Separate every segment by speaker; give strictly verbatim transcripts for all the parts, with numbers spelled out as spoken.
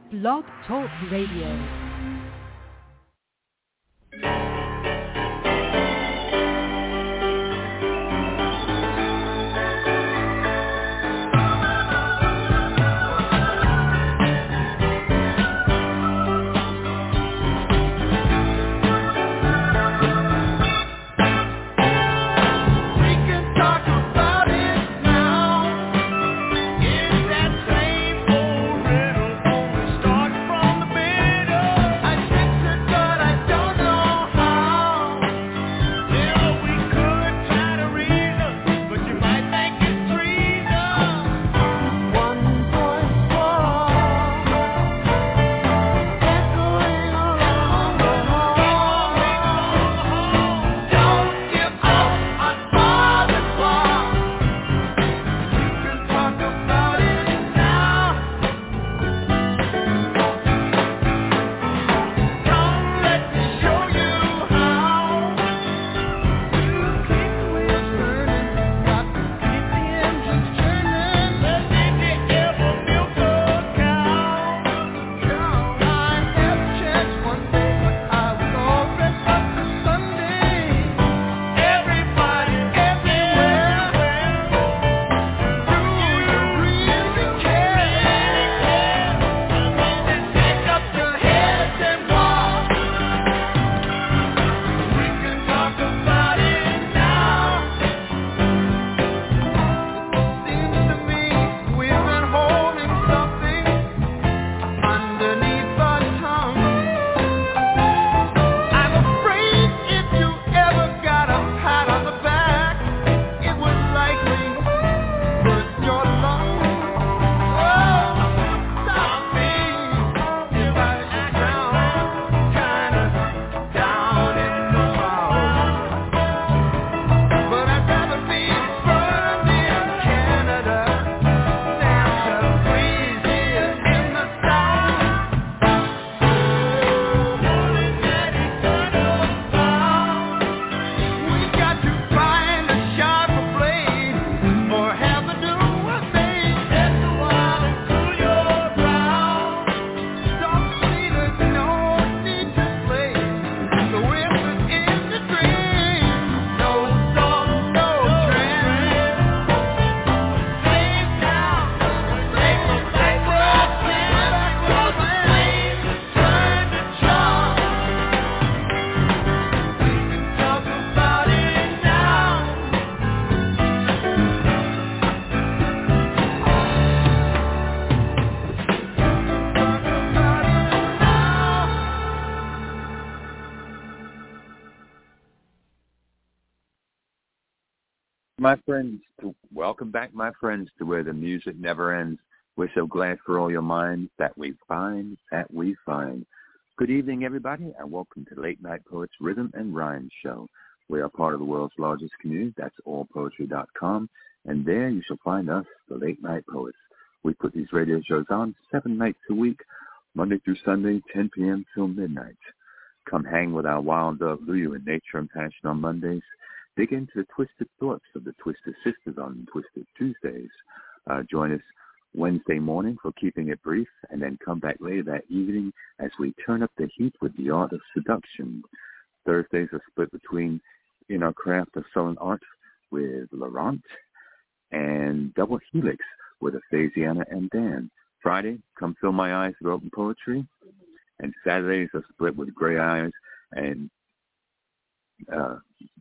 Speaker 1: Blog Talk Radio.
Speaker 2: My friends, to, welcome back, my friends, to where the music never ends. We're so glad for all your minds that we find, that we find. Good evening, everybody, and welcome to Late Night Poets Rhythm and Rhyme Show. We are part of the world's largest community. That's all poetry dot com, and there you shall find us, the Late Night Poets. We put these radio shows on seven nights a week, Monday through Sunday, ten p.m. till midnight. Come hang with our wild dog Lulu in Nature and Passion on Mondays. Dig into the twisted thoughts of the Twisted Sisters on Twisted Tuesdays. Uh, join us Wednesday morning for Keeping It Brief, and then come back later that evening as we turn up the heat with the art of seduction. Thursdays are split between In Our Craft of Southern Art with Laurent and Double Helix with Aphasiana and Dan. Friday, Come Fill My Eyes with Open Poetry. And Saturdays are split with Gray Eyes and uh,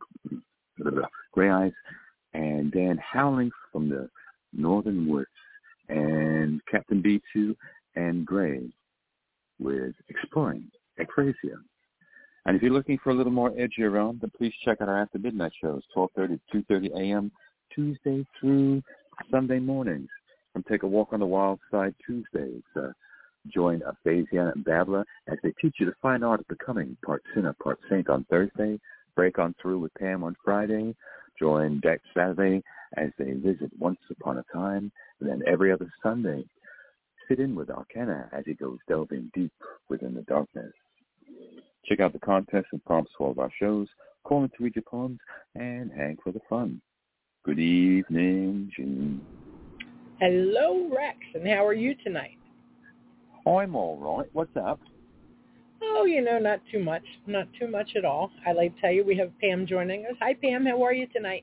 Speaker 2: Gray Eyes and Dan Howling from the Northern Woods, and Captain B two and Gray with Exploring Acrasia. And if you're looking for a little more edgy around, then please check out our After Midnight shows, twelve thirty to two thirty a.m. Tuesday through Sunday mornings. Come take a walk on the wild side Tuesdays. Uh, join Aphasiana and Babla as they teach you the fine art of becoming part sinner, part saint on Thursday. Break on through with Pam on Friday. Join Dex Saturday as they visit Once Upon a Time. And then every other Sunday, sit in with Arcana as he goes delving deep within the darkness. Check out the contests and prompts for all of our shows. Call in to read your poems and hang for the fun. Good evening, Jean.
Speaker 3: Hello, Rex, and how are you tonight?
Speaker 2: I'm all right. What's up?
Speaker 3: Oh, you know, not too much. Not too much at all. I'd like to tell you we have Pam joining us. Hi, Pam. How are you tonight?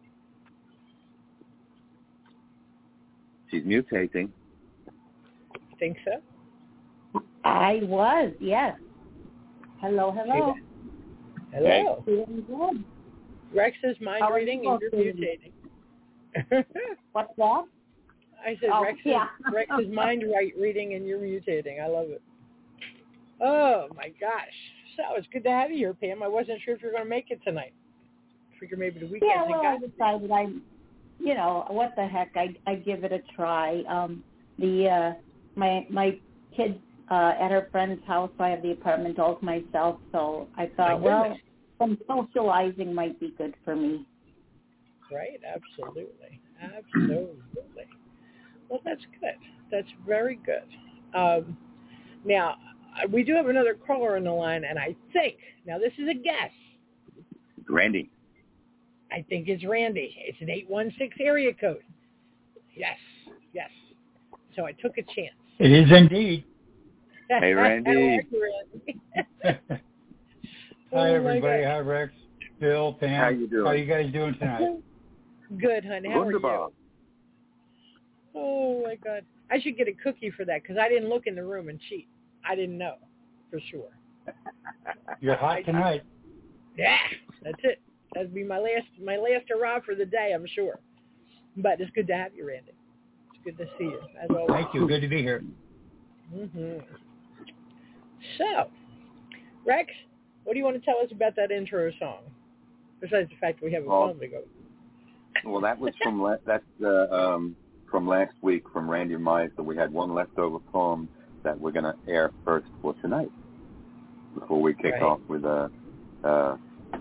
Speaker 2: She's mutating.
Speaker 3: Think so?
Speaker 4: I was, yes. Hello, hello.
Speaker 3: Hello.
Speaker 4: Hey. Doing good.
Speaker 3: Rex is mind
Speaker 4: How
Speaker 3: reading and you're mutating.
Speaker 4: What's that?
Speaker 3: I said
Speaker 4: oh,
Speaker 3: Rex,
Speaker 4: yeah.
Speaker 3: is, Rex is mind right reading and you're mutating. I love it. Oh, my gosh. So it's good to have you here, Pam. I wasn't sure if you were going to make it tonight. I figured maybe the weekend.
Speaker 4: Yeah, well, I decided I, you know, what the heck, I I give it a try. Um, the uh, my my kids uh, at her friend's house, so I have the apartment all to myself. So I thought, well, some socializing might be good for me.
Speaker 3: Right, absolutely, absolutely. Well, that's good. That's very good. Um, now, we do have another caller on the line, and I think, now this is a guess.
Speaker 2: Randy.
Speaker 3: I think it's Randy. It's an eight one six area code. Yes, yes. So I took a chance.
Speaker 5: It is indeed.
Speaker 2: Hey, Randy.
Speaker 3: How are you, Randy?
Speaker 5: Hi,
Speaker 3: oh,
Speaker 5: everybody. Hi, Rex, Bill, Pam.
Speaker 2: How you doing?
Speaker 5: How you guys doing tonight?
Speaker 3: Good, honey. How
Speaker 2: Wunderbar.
Speaker 3: are you? Oh, my God. I should get a cookie for that because I didn't look in the room and cheat. I didn't know for sure.
Speaker 5: You're hot tonight.
Speaker 3: Yeah, that's it. That'd be my last my last hurrah for the day, I'm sure. But it's good to have you, Randy. It's good to see you, as always.
Speaker 5: Thank you. Good to be here.
Speaker 3: Mm-hmm. So, Rex, what do you want to tell us about that intro song? Besides the fact that we have a
Speaker 2: well,
Speaker 3: phone to go.
Speaker 2: Well, that was from la- that's uh, um, from last week from Randy Mize. So we had one leftover poem that we're going to air first for tonight before we kick
Speaker 3: right.
Speaker 2: off with uh, uh,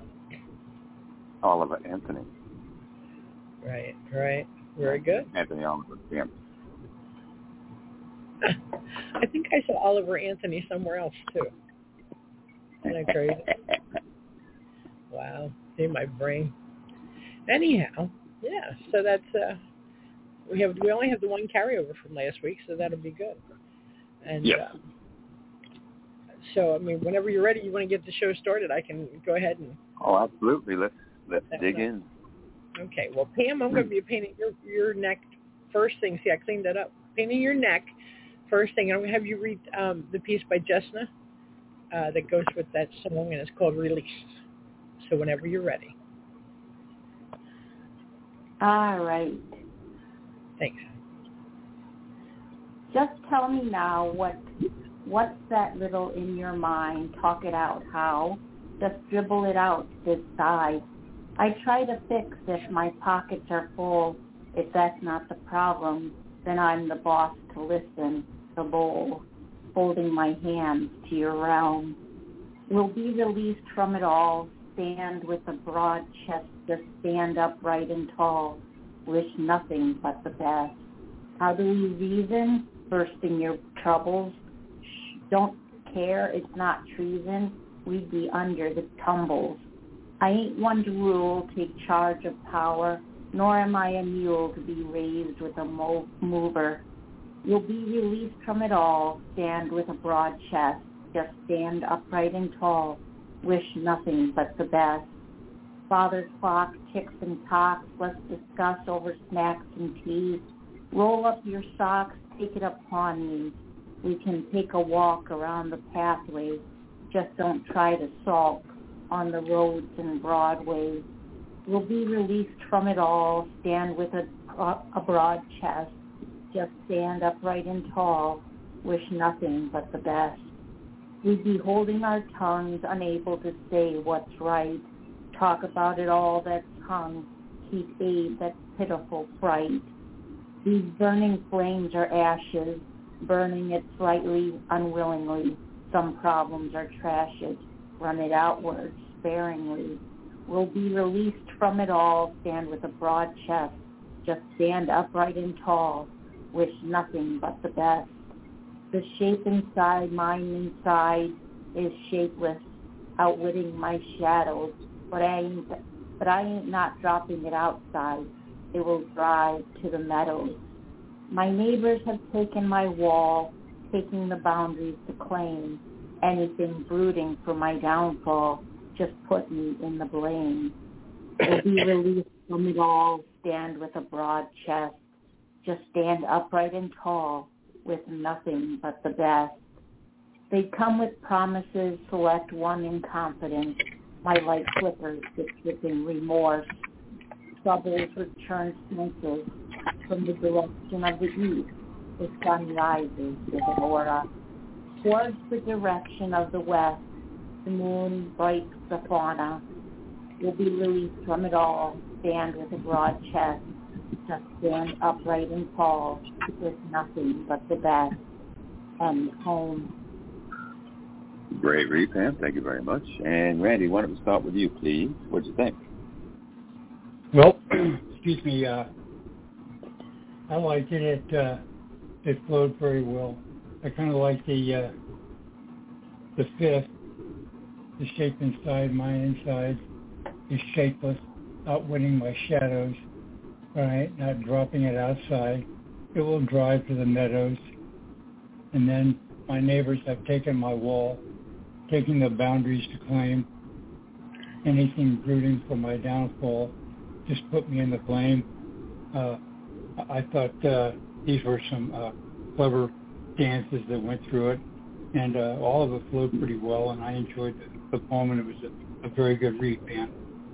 Speaker 2: Oliver Anthony.
Speaker 3: Right, right. Very good.
Speaker 2: Anthony Oliver, yeah.
Speaker 3: I think I saw Oliver Anthony somewhere else, too. Isn't that crazy? Wow. See my brain. Anyhow, yeah, so that's, uh, we have, we only have the one carryover from last week, so that'll be good. And
Speaker 2: yep.
Speaker 3: uh, so, I mean, whenever you're ready, you want to get the show started, I can go ahead and...
Speaker 2: Oh, absolutely. Let's let's dig right. in.
Speaker 3: Okay. Well, Pam, I'm going to be painting your, your neck first thing. See, I cleaned that up. Painting your neck first thing. I'm going to have you read um, the piece by Jesna uh, that goes with that song, and it's called Release. So whenever you're ready.
Speaker 4: All right.
Speaker 3: Thanks.
Speaker 4: Just tell me now what what's that little in your mind. Talk it out. How? Just dribble it out this side. I try to fix if my pockets are full. If that's not the problem, then I'm the boss to listen, the bowl, holding my hands to your realm. We'll be released from it all. Stand with a broad chest, just stand upright and tall. Wish nothing but the best. How do we reason? Bursting your troubles. Shh, don't care, it's not treason. We'd be under the tumbles. I ain't one to rule, take charge of power, nor am I a mule to be raised with a mo- mover. You'll be released from it all. Stand with a broad chest, just stand upright and tall. Wish nothing but the best. Father's clock ticks and talks. Let's discuss over snacks and tea. Roll up your socks, take it upon me. We can take a walk around the pathway. Just don't try to sulk on the roads and Broadway. We'll be released from it all. Stand with a, a broad chest. Just stand upright and tall. Wish nothing but the best. We'd be holding our tongues, unable to say what's right. Talk about it all that's hung. Keep aid that pitiful fright. These burning flames are ashes, burning it slightly, unwillingly. Some problems are trashes. Run it outward, sparingly. We'll be released from it all. Stand with a broad chest. Just stand upright and tall. Wish nothing but the best. The shape inside, mine inside, is shapeless, outwitting my shadows. But I ain't, but I ain't not dropping it outside. It will drive to the meadows. My neighbors have taken my wall, taking the boundaries to claim. Anything brooding for my downfall, just put me in the blame. Will be released from it all, stand with a broad chest, just stand upright and tall with nothing but the best. They come with promises, select one in confidence. My light flickers with dripping remorse. Troubles return senses from the direction of the east. The sun rises with an aura. Towards the direction of the west, the moon breaks the fauna. Will be released from it all, stand with a broad chest, just stand upright and tall, with nothing but the best, and home.
Speaker 2: Great read, Pam. Thank you very much. And Randy, why don't we start with you, please? What do you think?
Speaker 5: Well, excuse me. Uh, I liked it. It, uh, it flowed very well. I kind of like the uh, the fifth, the shape inside, mine inside, is shapeless, outwitting my shadows, right? Not dropping it outside. It will drive to the meadows. And then my neighbors have taken my wall, taking the boundaries to claim. Anything brooding for my downfall, just put me in the blame. Uh, I thought uh, these were some uh, clever dances that went through it, and uh, all of it flowed pretty well, and I enjoyed the, the poem, and it was a, a very good read, Pam.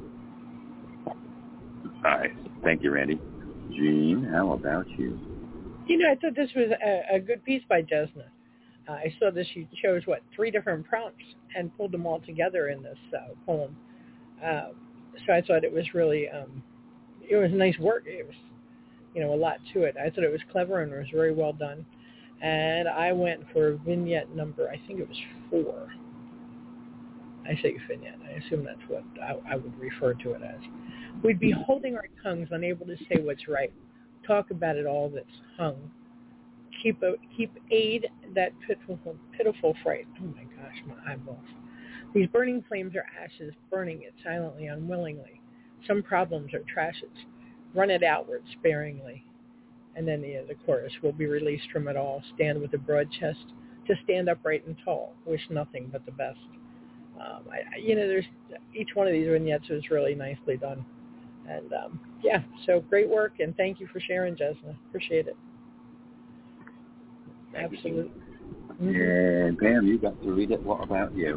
Speaker 2: Nice. Thank you, Randy. Jean, how about you?
Speaker 3: You know, I thought this was a, a good piece by Jesna. Uh, I saw that she chose, what, three different prompts and pulled them all together in this uh, poem. Uh, so I thought it was really, um, it was nice work. It was, you know, a lot to it. I thought it was clever and it was very well done. And I went for vignette number, I think it was four. I say vignette. I assume that's what I, I would refer to it as. We'd be holding our tongues, unable to say what's right. Talk about it all that's hung. Keep a, keep aid that pitiful, pitiful fright. Oh my gosh, my eyeballs. These burning flames are ashes, burning it silently, unwillingly. Some problems are trashes. Run it outward sparingly. And then the, the chorus will be released from it all. Stand with a broad chest, to stand upright and tall. Wish nothing but the best. Um, I, you know, there's each one of these vignettes was really nicely done. And um, yeah, so great work, and thank you for sharing, Jesna. Appreciate it.
Speaker 2: Thank
Speaker 3: Absolutely.
Speaker 2: You. Mm-hmm. And Pam, you got to read it. What about you?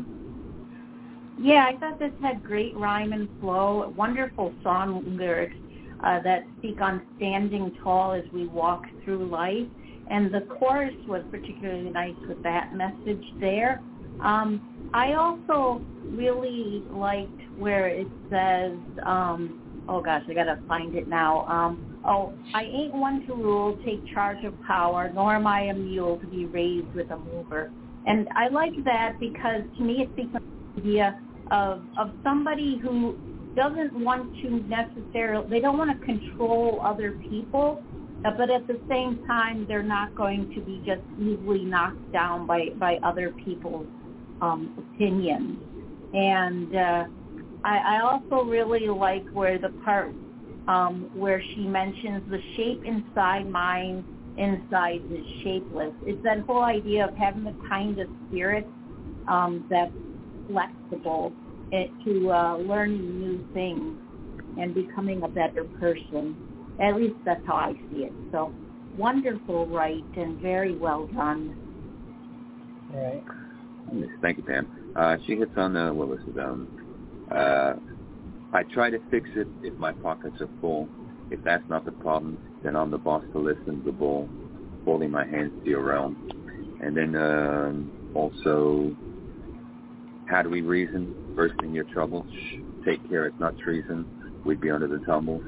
Speaker 4: Yeah, I thought this had great rhyme and flow, wonderful song lyrics uh, that speak on standing tall as we walk through life. And the chorus was particularly nice with that message there. Um, I also really liked where it says, um, oh gosh, I got to find it now. Um, oh, I ain't one to rule, take charge of power, nor am I a mule to be raised with a mover. And I like that because to me it speaks on the idea of, of somebody who doesn't want to necessarily, they don't want to control other people, uh, but at the same time they're not going to be just easily knocked down by, by other people's um, opinions. And uh, I, I also really like where the part um, where she mentions the shape inside mine inside is shapeless. It's that whole idea of having the kind of spirit um, that's flexible it, to uh, learning new things and becoming a better person. At least that's how I see it. So wonderful, right, and very well done.
Speaker 5: All right.
Speaker 2: Yes, thank you, Pam. Uh, she hits on the, what was it, um, uh, I try to fix it if my pockets are full. If that's not the problem, then I'm the boss to listen to the bull, holding my hands to your realm. And then um, also, how do we reason? Bursting your trouble. Shh, take care, it's not treason. We'd be under the tumble.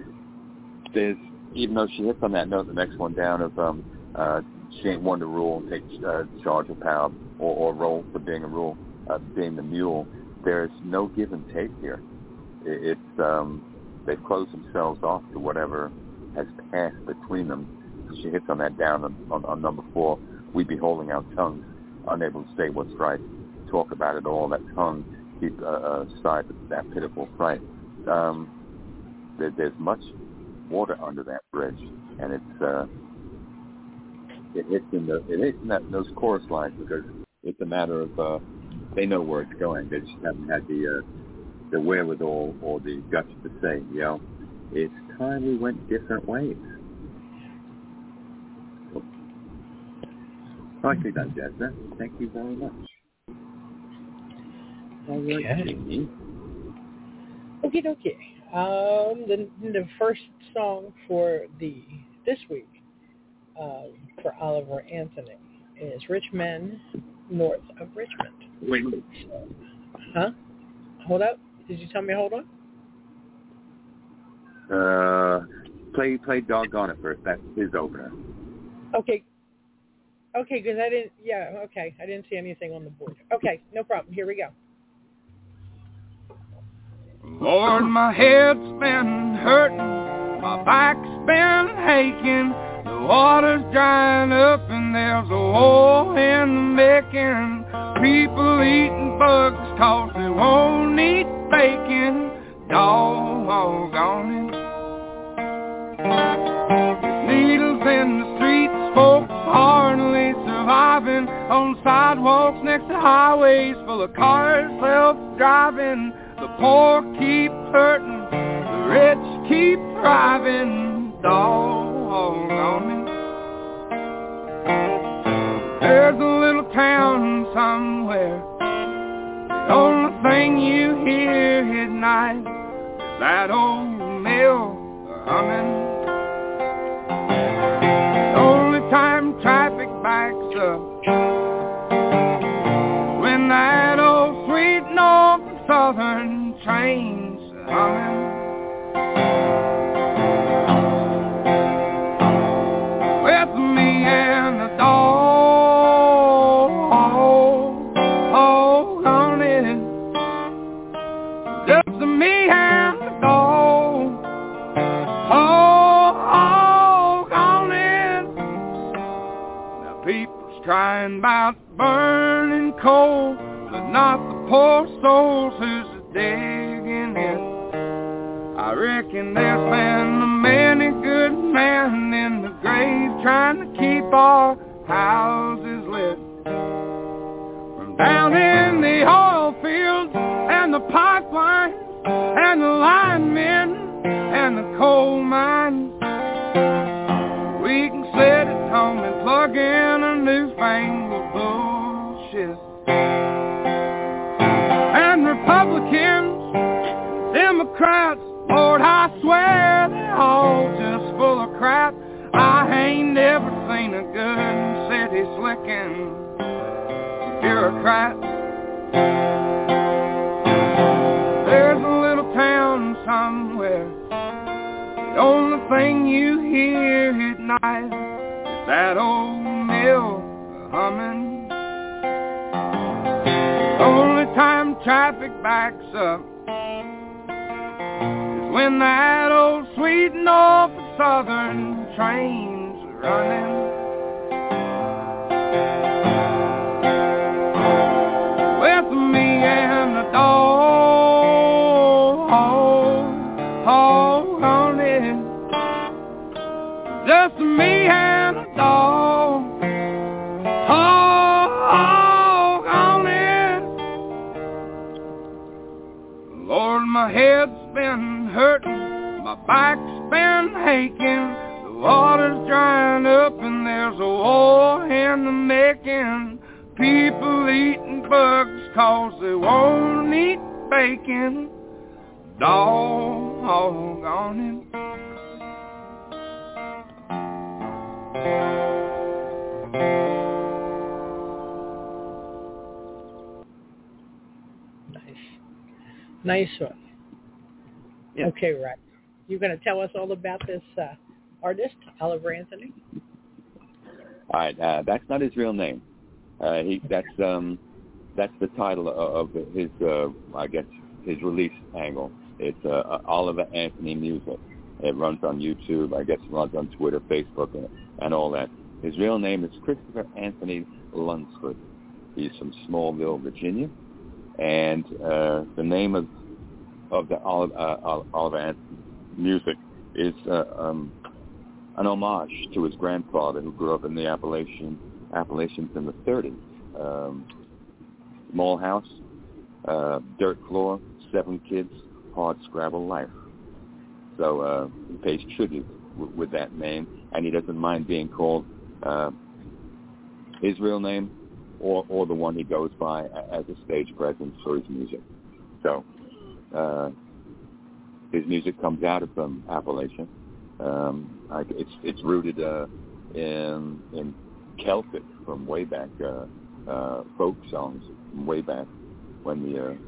Speaker 2: There's, even though she hits on that note, the next one down of um, uh, she ain't one to rule, take uh, charge of power, or, or roll for being a rule, uh, being the mule. There's no give and take here. It, it's um, they've closed themselves off to whatever has passed between them. She hits on that down on, on, on number four. We be holding our tongues, unable to say what's right. Talk about it all. That tongue keep uh, aside that pitiful fright. Um, there, there's much water under that bridge, and it's uh, it hits in the it hits in that, those chorus lines because it's a matter of uh, they know where it's going. They just haven't had the uh, the wherewithal or the guts to say, you know, it's time we went different ways. So, I like that, Jasna. Thank you very much. All right,
Speaker 3: Okay.
Speaker 2: Jamie.
Speaker 3: Okie dokie. Um, the the first song for the this week um, for Oliver Anthony is "Rich Men North of Richmond."
Speaker 2: Wait, wait.
Speaker 3: So, huh? Hold up. Did you tell me to hold on?
Speaker 2: Uh, play play Doggone It first. That's his opener.
Speaker 3: Okay. Okay, because I didn't. Yeah. Okay, I didn't see anything on the board. Okay, no problem. Here we go.
Speaker 6: Lord, my head's been hurting, my back's been aching, the water's drying up and there's a hole in the making. People eating bugs cause they won't eat bacon, doggone it. Needles in the streets, folks hardly surviving, on sidewalks next to highways full of cars self-driving. The poor keep hurting, the rich keep thriving, doggone it. There's a little town somewhere, the only thing you hear at night is that old mill humming. The only time traffic backs up, when that old sweet North Southern trains humming. With me and the dog, oh, on it. Just me and the dog, oh, on it. Now people's crying about burning coal, but not the poor souls who's digging it. I reckon there's been a many good men in the grave trying to keep our houses lit. From down in the oil fields and the pipelines and the linemen and the coal mines, we can sit at home and plug in a newfangled bullshit. Republicans, Democrats, Lord, I swear they're all just full of crap. I ain't never seen a good city slicking bureaucrat. There's a little town somewhere, the only thing you hear at night is that old mill humming. Only time traffic backs up is when that old sweet North Southern train's running. With me and the dog, oh, on it. Just me and the dog, oh. Lord, my head's been hurting, my back's been aching, the water's drying up and there's a war in the making. People eating bugs cause they won't eat bacon, doggone it.
Speaker 3: Nice one.
Speaker 2: Yeah.
Speaker 3: Okay, right. You're going to tell us all about this uh, artist, Oliver Anthony?
Speaker 2: All right, uh, that's not his real name. Uh, he that's um that's the title of, of his uh, I guess his release angle. It's uh, Oliver Anthony Music. It runs on YouTube. I guess it runs on Twitter, Facebook, and, and all that. His real name is Christopher Anthony Lunsford. He's from Smallville, Virginia, and uh, the name of of the Oliver, uh, Oliver Anthony Music is uh, um, an homage to his grandfather, who grew up in the Appalachian Appalachians in the thirties. Um, small house, uh, dirt floor, seven kids, hard scrabble life. So uh, he pays tribute w- with that name, and he doesn't mind being called uh, his real name or, or the one he goes by as a stage presence for his music. So uh, his music comes out of um, Appalachia. Um, I, it's it's rooted uh, in in Celtic from way back, uh, uh, folk songs from way back when the uh,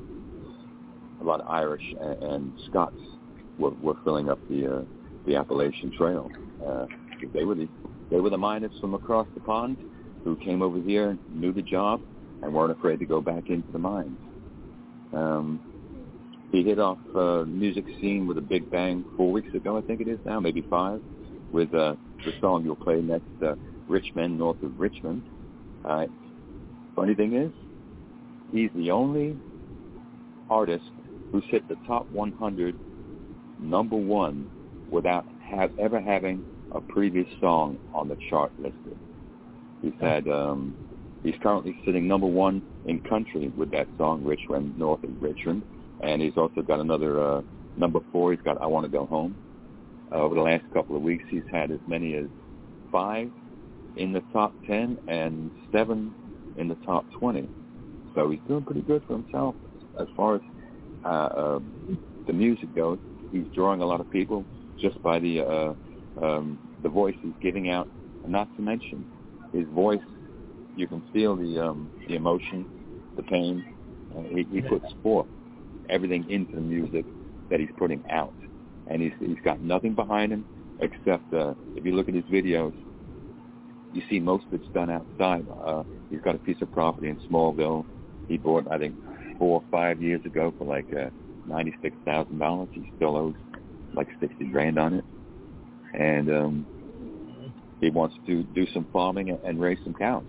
Speaker 2: a lot of Irish and, and Scots were, were filling up the uh, the Appalachian Trail. Uh, they were the they were the miners from across the pond who came over here, knew the job, and weren't afraid to go back into the mines. Um, He hit off uh, music scene with a big bang four weeks ago, I think it is now, maybe five, with uh, the song you'll play next, uh, Rich Men North of Richmond. Uh, funny thing is, he's the only artist who's hit the top one hundred number one without have, ever having a previous song on the chart listed. He's had, um, he's currently sitting number one in country with that song, Rich Men North of Richmond. And he's also got another uh, number four. He's got I Want to Go Home. Uh, over the last couple of weeks, he's had as many as five in the top ten and seven in the top twenty. So he's doing pretty good for himself as far as uh, uh, the music goes. He's drawing a lot of people just by the uh, um, the voice he's giving out. And not to mention his voice, you can feel the um, the emotion, the pain. Uh, he, he puts forth everything into the music that he's putting out. And he's he's got nothing behind him except, uh, if you look at his videos, you see most of it's done outside. Uh, he's got a piece of property in Smallville he bought, I think, four or five years ago for like uh, ninety-six thousand dollars. He still owes like sixty grand on it. And um, he wants to do some farming and, and raise some cows.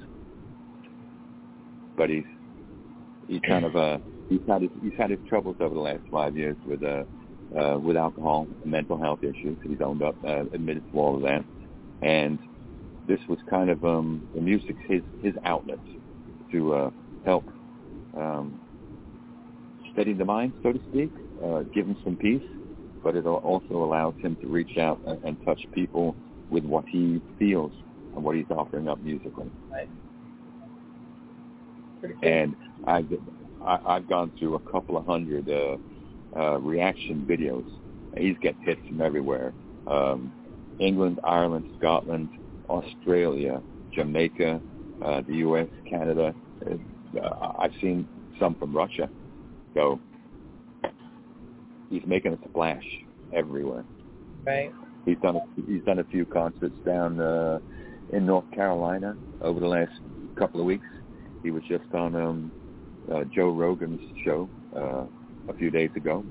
Speaker 2: But he's, he kind of... Uh, He's had his, he's had his troubles over the last five years with uh, uh, with alcohol and mental health issues. He's owned up, uh, admitted to all of that, and this was kind of um, the music's his his outlet to uh, help um, steady the mind, so to speak, uh, give him some peace. But it also allows him to reach out and, and touch people with what he feels and what he's offering up musically.
Speaker 3: Right. Pretty cool.
Speaker 2: And I. I, I've gone through a couple of hundred uh, uh, reaction videos. He's getting hits from everywhere. Um, England, Ireland, Scotland, Australia, Jamaica, uh, the U S, Canada. Uh, I've seen some from Russia. So he's making a splash everywhere.
Speaker 3: Right.
Speaker 2: He's done a, he's done a few concerts down uh, in North Carolina over the last couple of weeks. He was just on... Um, Uh, Joe Rogan's show uh, a few days ago.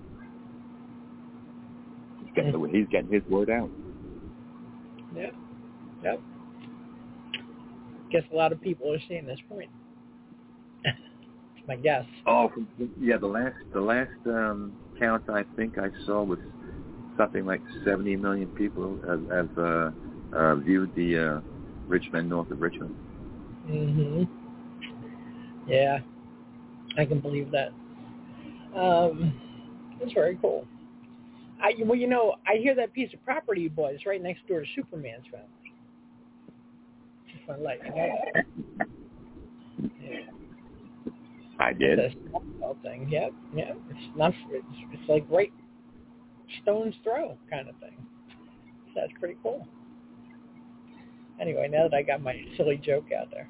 Speaker 2: He's getting, the, he's getting his word out.
Speaker 3: Yeah. Yep. Guess a lot of people are seeing this point. That's my guess.
Speaker 2: Oh, yeah. The last the last um, count I think I saw was something like seventy million people have, have uh, uh, viewed the uh, Rich Men North of Richmond.
Speaker 3: Mhm. Yeah. I can believe that. Um, that's very cool. I well, you know, I hear that piece of property you bought is right next door to Superman's family. Just want to let you know. Yeah.
Speaker 2: I did.
Speaker 3: That's the thing. Yeah, yeah. It's not. It's, it's like right stone's throw kind of thing. So that's pretty cool. Anyway, now that I got my silly joke out there.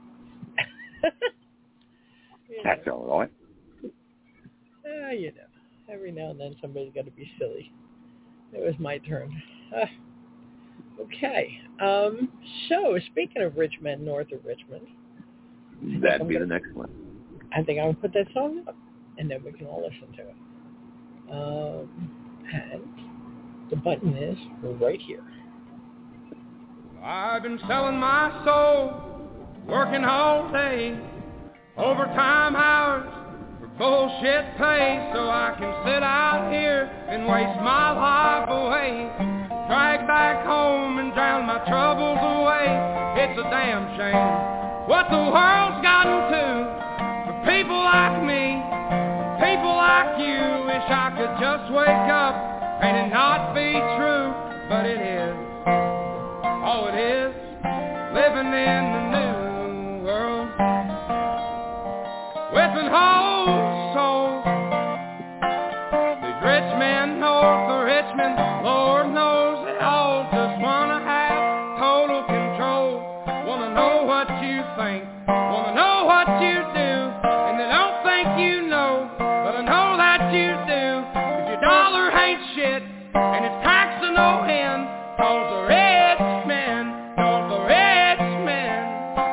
Speaker 3: You know.
Speaker 2: That's all right.
Speaker 3: Uh, you know, every now and then somebody's got to be silly. It was my turn. Uh, okay. Um, so, speaking of Rich Men North of Richmond.
Speaker 2: That'd be
Speaker 3: gonna,
Speaker 2: the next one.
Speaker 3: I think I'm going to put that song up, and then we can all listen to it. Um, and the button is right here.
Speaker 6: I've been selling my soul, working all day, overtime hours for bullshit pay, so I can sit out here and waste my life away. drag back home and drown my troubles away. It's a damn shame what the world's gotten to for people like me, people like you. Wish I could just wake up and it not be true, but it is. Oh, it is living in the new world with an whole soul. These rich men north of Richmond, Lord knows they all just wanna have total control. Wanna know what you think, wanna know what you do, and they don't think you know, but I know that you do. 'Cause your dollar ain't shit, and it's taxed to no end, 'cause the rich men, 'cause the rich men.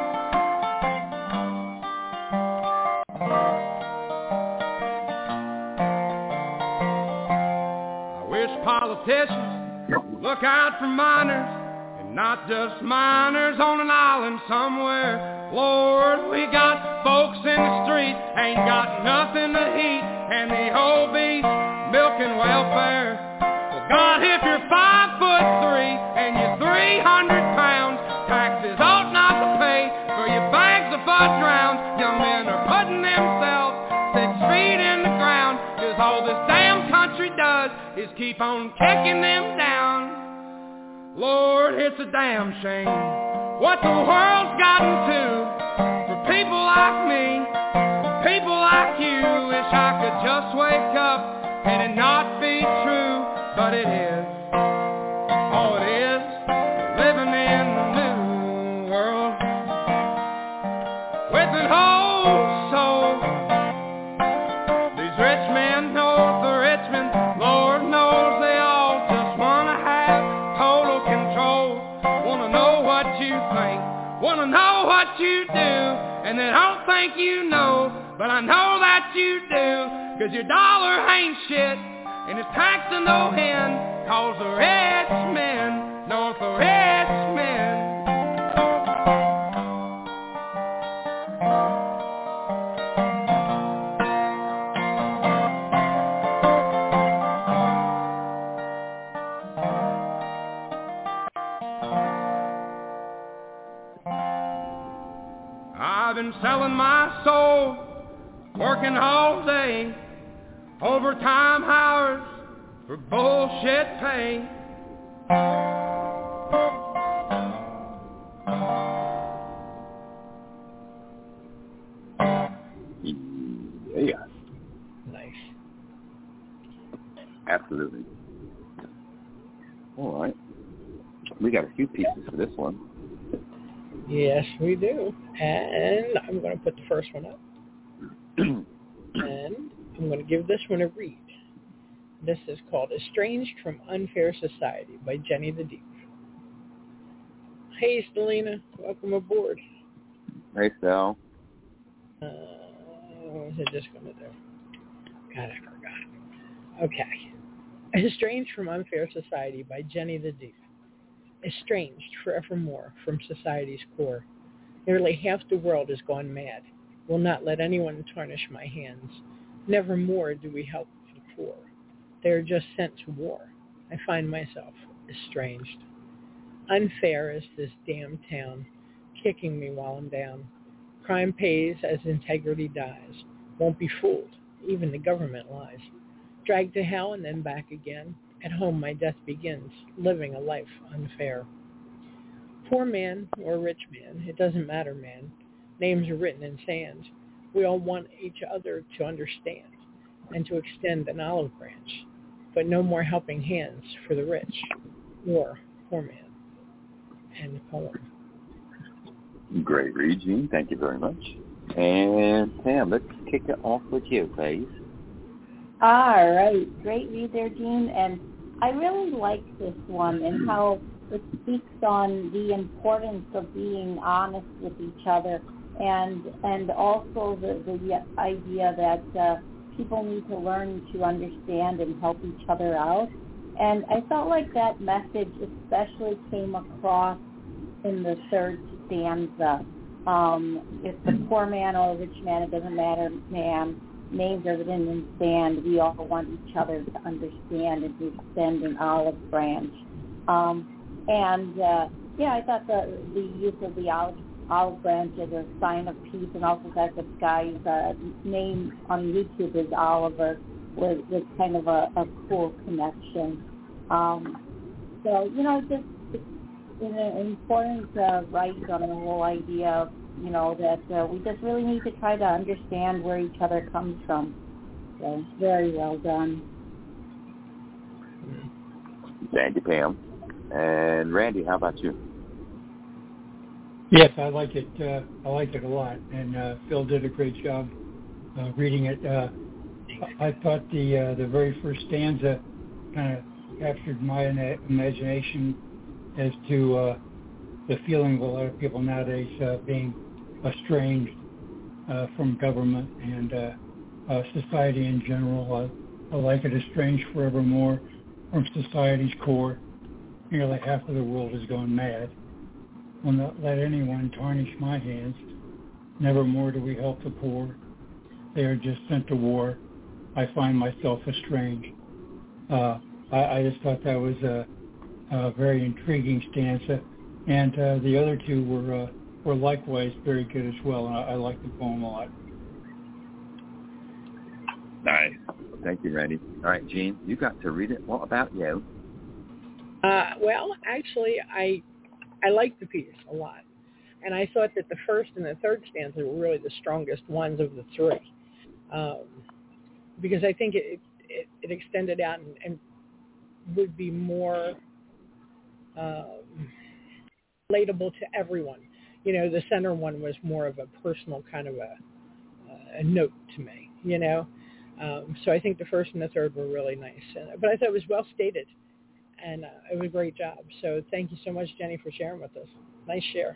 Speaker 6: I wish politicians would look out for miners, and not just miners on an island somewhere. Lord, we got folks in the street, ain't got nothing to eat, and the whole beast milking welfare. Well, God, if you're five foot three and you're three hundred pounds, taxes ought not to pay for your bags of fudge rounds. Young men are putting themselves six feet in the ground, 'cause all this damn country does is keep on kicking them down. Lord, it's a damn shame what the world's gotten to for people like me, people like you. Wish I could just wake up and it not be true, but it is. Oh, it is living in the new world with an whole soul. These rich men north of Richmond, Lord knows they all just wanna have total control. Wanna know what you think, wanna know what you do, and they don't think you know, but I know that you do. 'Cause your dollar ain't shit, and it's taxed to no end, 'cause the rich men, north the rich men. I've been selling my soul, working all day, overtime hours for bullshit pay.
Speaker 2: Yeah.
Speaker 3: Nice.
Speaker 2: Absolutely. All right. We got a few pieces for this one.
Speaker 3: Yes, we do. And I'm going to put the first one up. And I'm going to give this one a read. This is called Estranged from Unfair Society by Jenny the Deep. Hey, Stelina. Welcome aboard.
Speaker 2: Hey, Sal.
Speaker 3: Uh, what was I just going to do? God, I forgot. Okay. Estranged from Unfair Society by Jenny the Deep. Estranged forevermore from society's core. Nearly half the world has gone mad. Will not let anyone tarnish my hands. Nevermore do we help the poor. They are just sent to war. I find myself estranged. Unfair is this damn town, kicking me while I'm down. Crime pays as integrity dies. Won't be fooled. Even the government lies. Dragged to hell and then back again. At home my death begins, living a life unfair. Poor man or rich man, it doesn't matter, man. Names are written in sand. We all want each other to understand and to extend an olive branch, but no more helping hands for the rich or poor man. End poem.
Speaker 2: Great read, Gene. Thank you very much. And Pam, let's kick it off with you, please.
Speaker 4: All right. Great read there, Gene. And I really like this one and how it speaks on the importance of being honest with each other, and and also the, the idea that uh, people need to learn to understand and help each other out. And I felt like that message especially came across in the third stanza. Um, if the poor man or rich man, it doesn't matter, man. Names are written in sand. We all want each other to understand and to extend an olive branch. Um, and uh, yeah, I thought the the use of the olive, olive branch as a sign of peace, and also that the guy's uh, name on YouTube is Oliver, was, was kind of a, a cool connection. Um, so you know, just it's an important uh, right on the whole idea of, you know, that uh, we just really need to try to understand where each other comes from. So very well done.
Speaker 2: Thank you, Pam. And Randy, how about you?
Speaker 5: Yes, I like it. Uh, I like it a lot, and uh, Phil did a great job uh, reading it. Uh, I thought the uh, the very first stanza kind of captured my imagination as to uh, the feeling of a lot of people nowadays uh, being estranged uh, from government and uh, uh, society in general. Uh, I like it, estranged forevermore from society's core. Nearly half of the world has gone mad. Will not let anyone tarnish my hands. Nevermore do we help the poor. They are just sent to war. I find myself estranged. Uh, I, I just thought that was a, a very intriguing stanza, and uh, the other two were uh, were likewise very good as well. And I, I like the poem a lot.
Speaker 2: Nice. Thank you, Randy. All right, Jean, you got to read it. What about you?
Speaker 3: Uh, well, actually, I I liked the piece a lot, and I thought that the first and the third stanza were really the strongest ones of the three, um, because I think it it, it extended out and, and would be more um, relatable to everyone. You know, the center one was more of a personal kind of a, a note to me, you know. Um, so I think the first and the third were really nice. Uh, but I thought it was well stated, and uh, it was a great job. So thank you so much, Jenny, for sharing with us. Nice share.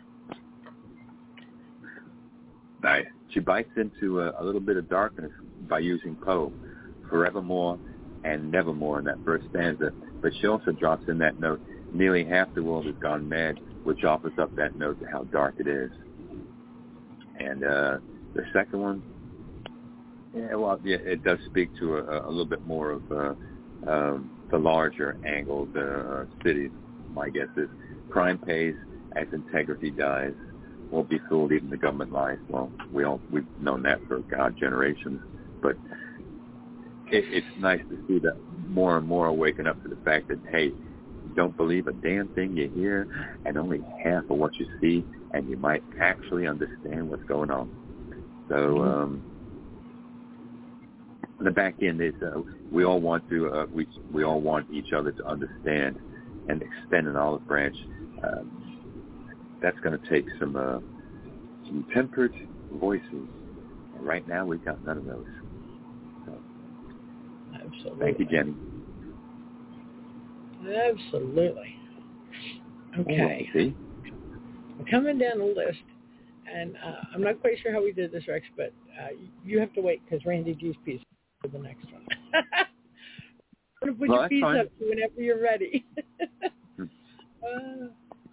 Speaker 2: Nice. She bites into a, a little bit of darkness by using Poe, forevermore and nevermore in that first stanza. But she also drops in that note, nearly half the world has gone mad, which offers up that note to how dark it is. And uh, the second one, yeah, well, yeah, it does speak to a, a little bit more of uh, um, the larger angle, the uh, cities. My guess is crime pays as integrity dies. Won't be fooled, even the government lies. Well, we all we've known that for God generations, but it, it's nice to see that more and more waking up to the fact that, hey, don't believe a damn thing you hear, and only half of what you see, and you might actually understand what's going on. So um, the back end is uh, we all want to uh, we we all want each other to understand and extend an olive branch. Um, that's going to take some uh, some tempered voices. And right now, we've got none of those. So,
Speaker 3: absolutely.
Speaker 2: Thank you, Jenny.
Speaker 3: Absolutely. Okay.
Speaker 2: See?
Speaker 3: I'm coming down the list, and uh, I'm not quite sure how we did this, Rex, but uh, you have to wait because Randy G's piece is the next one. I'm going to put
Speaker 2: well,
Speaker 3: your piece
Speaker 2: fine.
Speaker 3: up whenever you're ready.
Speaker 2: hmm.
Speaker 3: uh,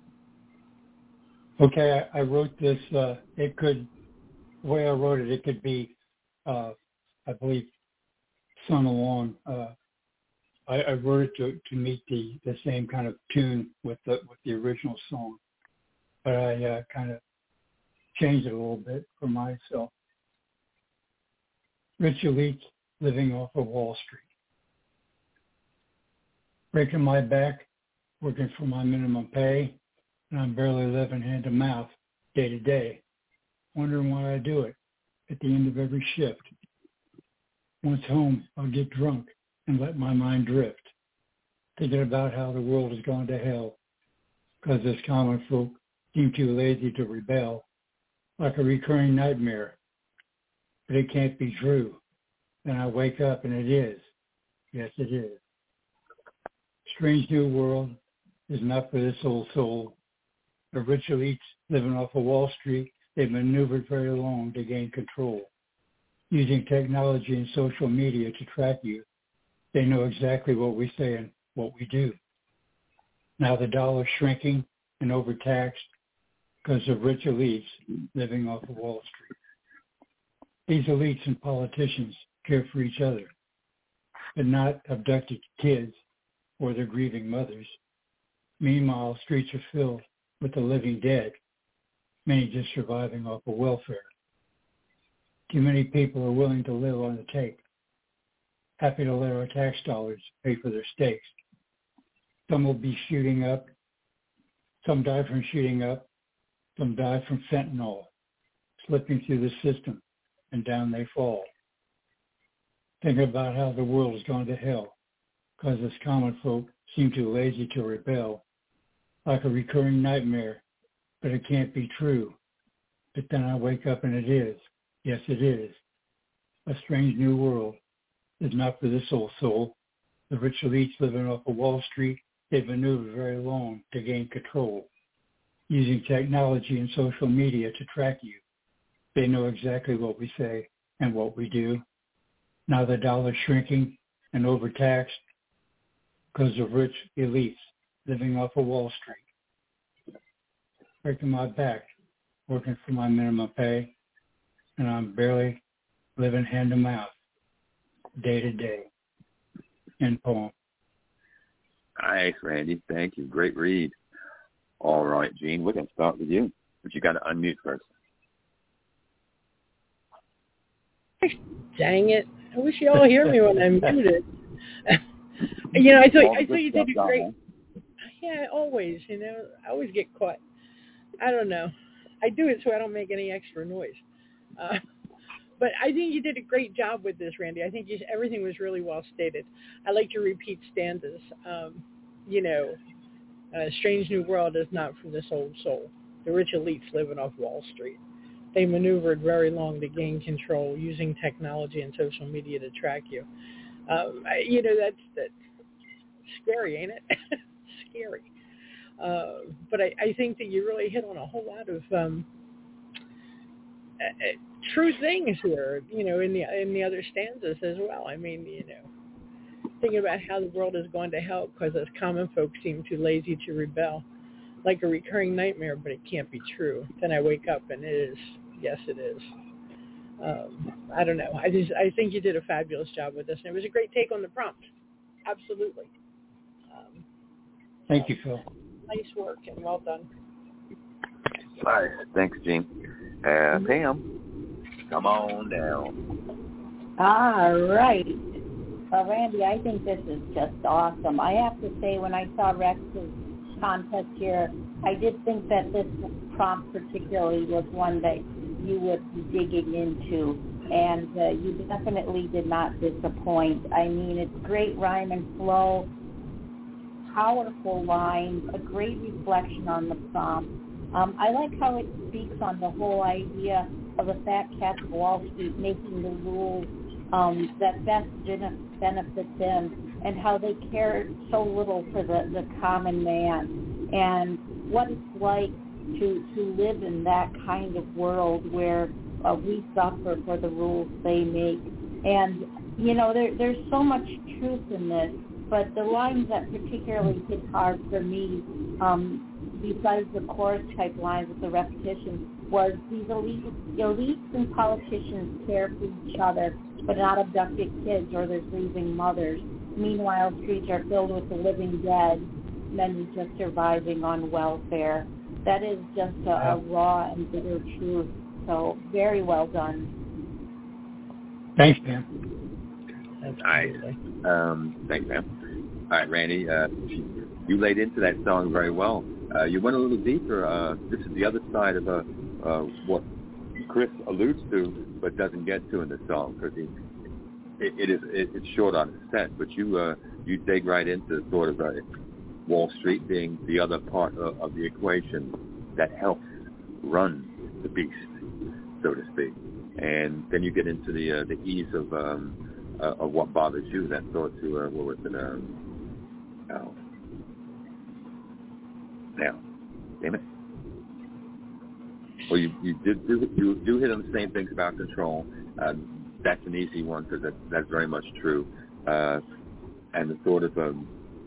Speaker 5: Okay, I, I wrote this. Uh, it could, the way I wrote it, it could be, uh, I believe, sung along. Uh, I, I wrote it to, to meet the, the same kind of tune with the with the original song, but I uh, kind of changed it a little bit for myself. Rich elites living off of Wall Street, breaking my back, working for my minimum pay, and I'm barely living hand to mouth day to day, wondering why I do it at the end of every shift. Once home, I'll get drunk and let my mind drift, thinking about how the world has gone to hell because this common folk seem too lazy to rebel, like a recurring nightmare. But it can't be true. Then I wake up and it is. Yes, it is. Strange new world is not for this old soul. The rich elites living off of Wall Street, they've maneuvered very long to gain control. Using technology and social media to track you, they know exactly what we say and what we do. Now the dollar's shrinking and overtaxed because of rich elites living off of Wall Street. These elites and politicians care for each other, but not abducted kids or their grieving mothers. Meanwhile, streets are filled with the living dead, many just surviving off of welfare. Too many people are willing to live on the take, happy to let our tax dollars pay for their steaks. Some will be shooting up. Some die from shooting up. Some die from fentanyl, slipping through the system, and down they fall. Think about how the world has gone to hell, because us common folk seem too lazy to rebel, like a recurring nightmare, but it can't be true. But then I wake up and it is. Yes, it is. A strange new world is not for this old soul. The rich elites living off of Wall Street, they've maneuvered very long to gain control, using technology and social media to track you. They know exactly what we say and what we do. Now the dollar's shrinking and overtaxed because of rich elites living off of Wall Street. Breaking my back, working for my minimum pay, and I'm barely living hand to mouth, day to day. End poem.
Speaker 2: Nice, Randy. Thank you. Great read. All right, Gene, we're going to start with you, but you got to unmute first.
Speaker 3: Dang it. I wish you all hear me when I'm muted. You know, I thought, I thought you did a great... Yeah, always, you know. I always get caught. I don't know. I do it so I don't make any extra noise. Uh, but I think you did a great job with this, Randy. I think you, everything was really well stated. I like to repeat stanzas. Um, you know, uh, Strange New World is not from this old soul. The rich elites living off Wall Street. They maneuvered very long to gain control using technology and social media to track you. Um, I, you know, that's, that's scary, ain't it? Scary. Uh, but I, I think that you really hit on a whole lot of um, uh, true things here, you know, in the in the other stanzas as well. I mean, you know, thinking about how the world is going to hell because us common folks seem too lazy to rebel. Like a recurring nightmare, but it can't be true. Then I wake up and it is. Yes, it is. Um, I don't know. I just I think you did a fabulous job with this, and it was a great take on the prompt. Absolutely. Um,
Speaker 5: Thank you, Phil.
Speaker 3: Nice work and well done.
Speaker 2: Nice. Thanks, Gene. Uh, Pam, come on down.
Speaker 4: All right. Well, Randy, I think this is just awesome. I have to say, when I saw Rex's contest here, I did think that this prompt particularly was one that you would be digging into, and uh, you definitely did not disappoint. I mean, it's great rhyme and flow, powerful lines, a great reflection on the prompt. Um, I like how it speaks on the whole idea of the fat cats of Wall Street making the rules um, that best benefit them, and how they care so little for the, the common man, and what it's like to, to live in that kind of world where uh, we suffer for the rules they make. And, you know, there, there's so much truth in this, but the lines that particularly hit hard for me, um, besides the chorus-type lines with the repetition, was these elites, elites and politicians care for each other, but not abducted kids or their grieving mothers. Meanwhile, streets are filled with the living dead, many just surviving on welfare. That is just a, a raw and bitter truth. So very well done.
Speaker 5: Thanks, Pam.
Speaker 2: Nice. Um, thanks, Pam. All right, Randy, uh, you laid into that song very well. Uh, you went a little deeper. Uh, this is the other side of uh, uh, what Chris alludes to but doesn't get to in the song, because it, it is it, it's short on its set. But you uh, you dig right into sort of uh, Wall Street being the other part of, of the equation that helps run the beast, so to speak. And then you get into the uh, the ease of um, uh, of what bothers you. That thought to uh, what was it? Um, oh, now, damn it. Well, you you did do you do hit on the same things about control. Uh, that's an easy one because that, that's very much true. Uh, and the sort of um,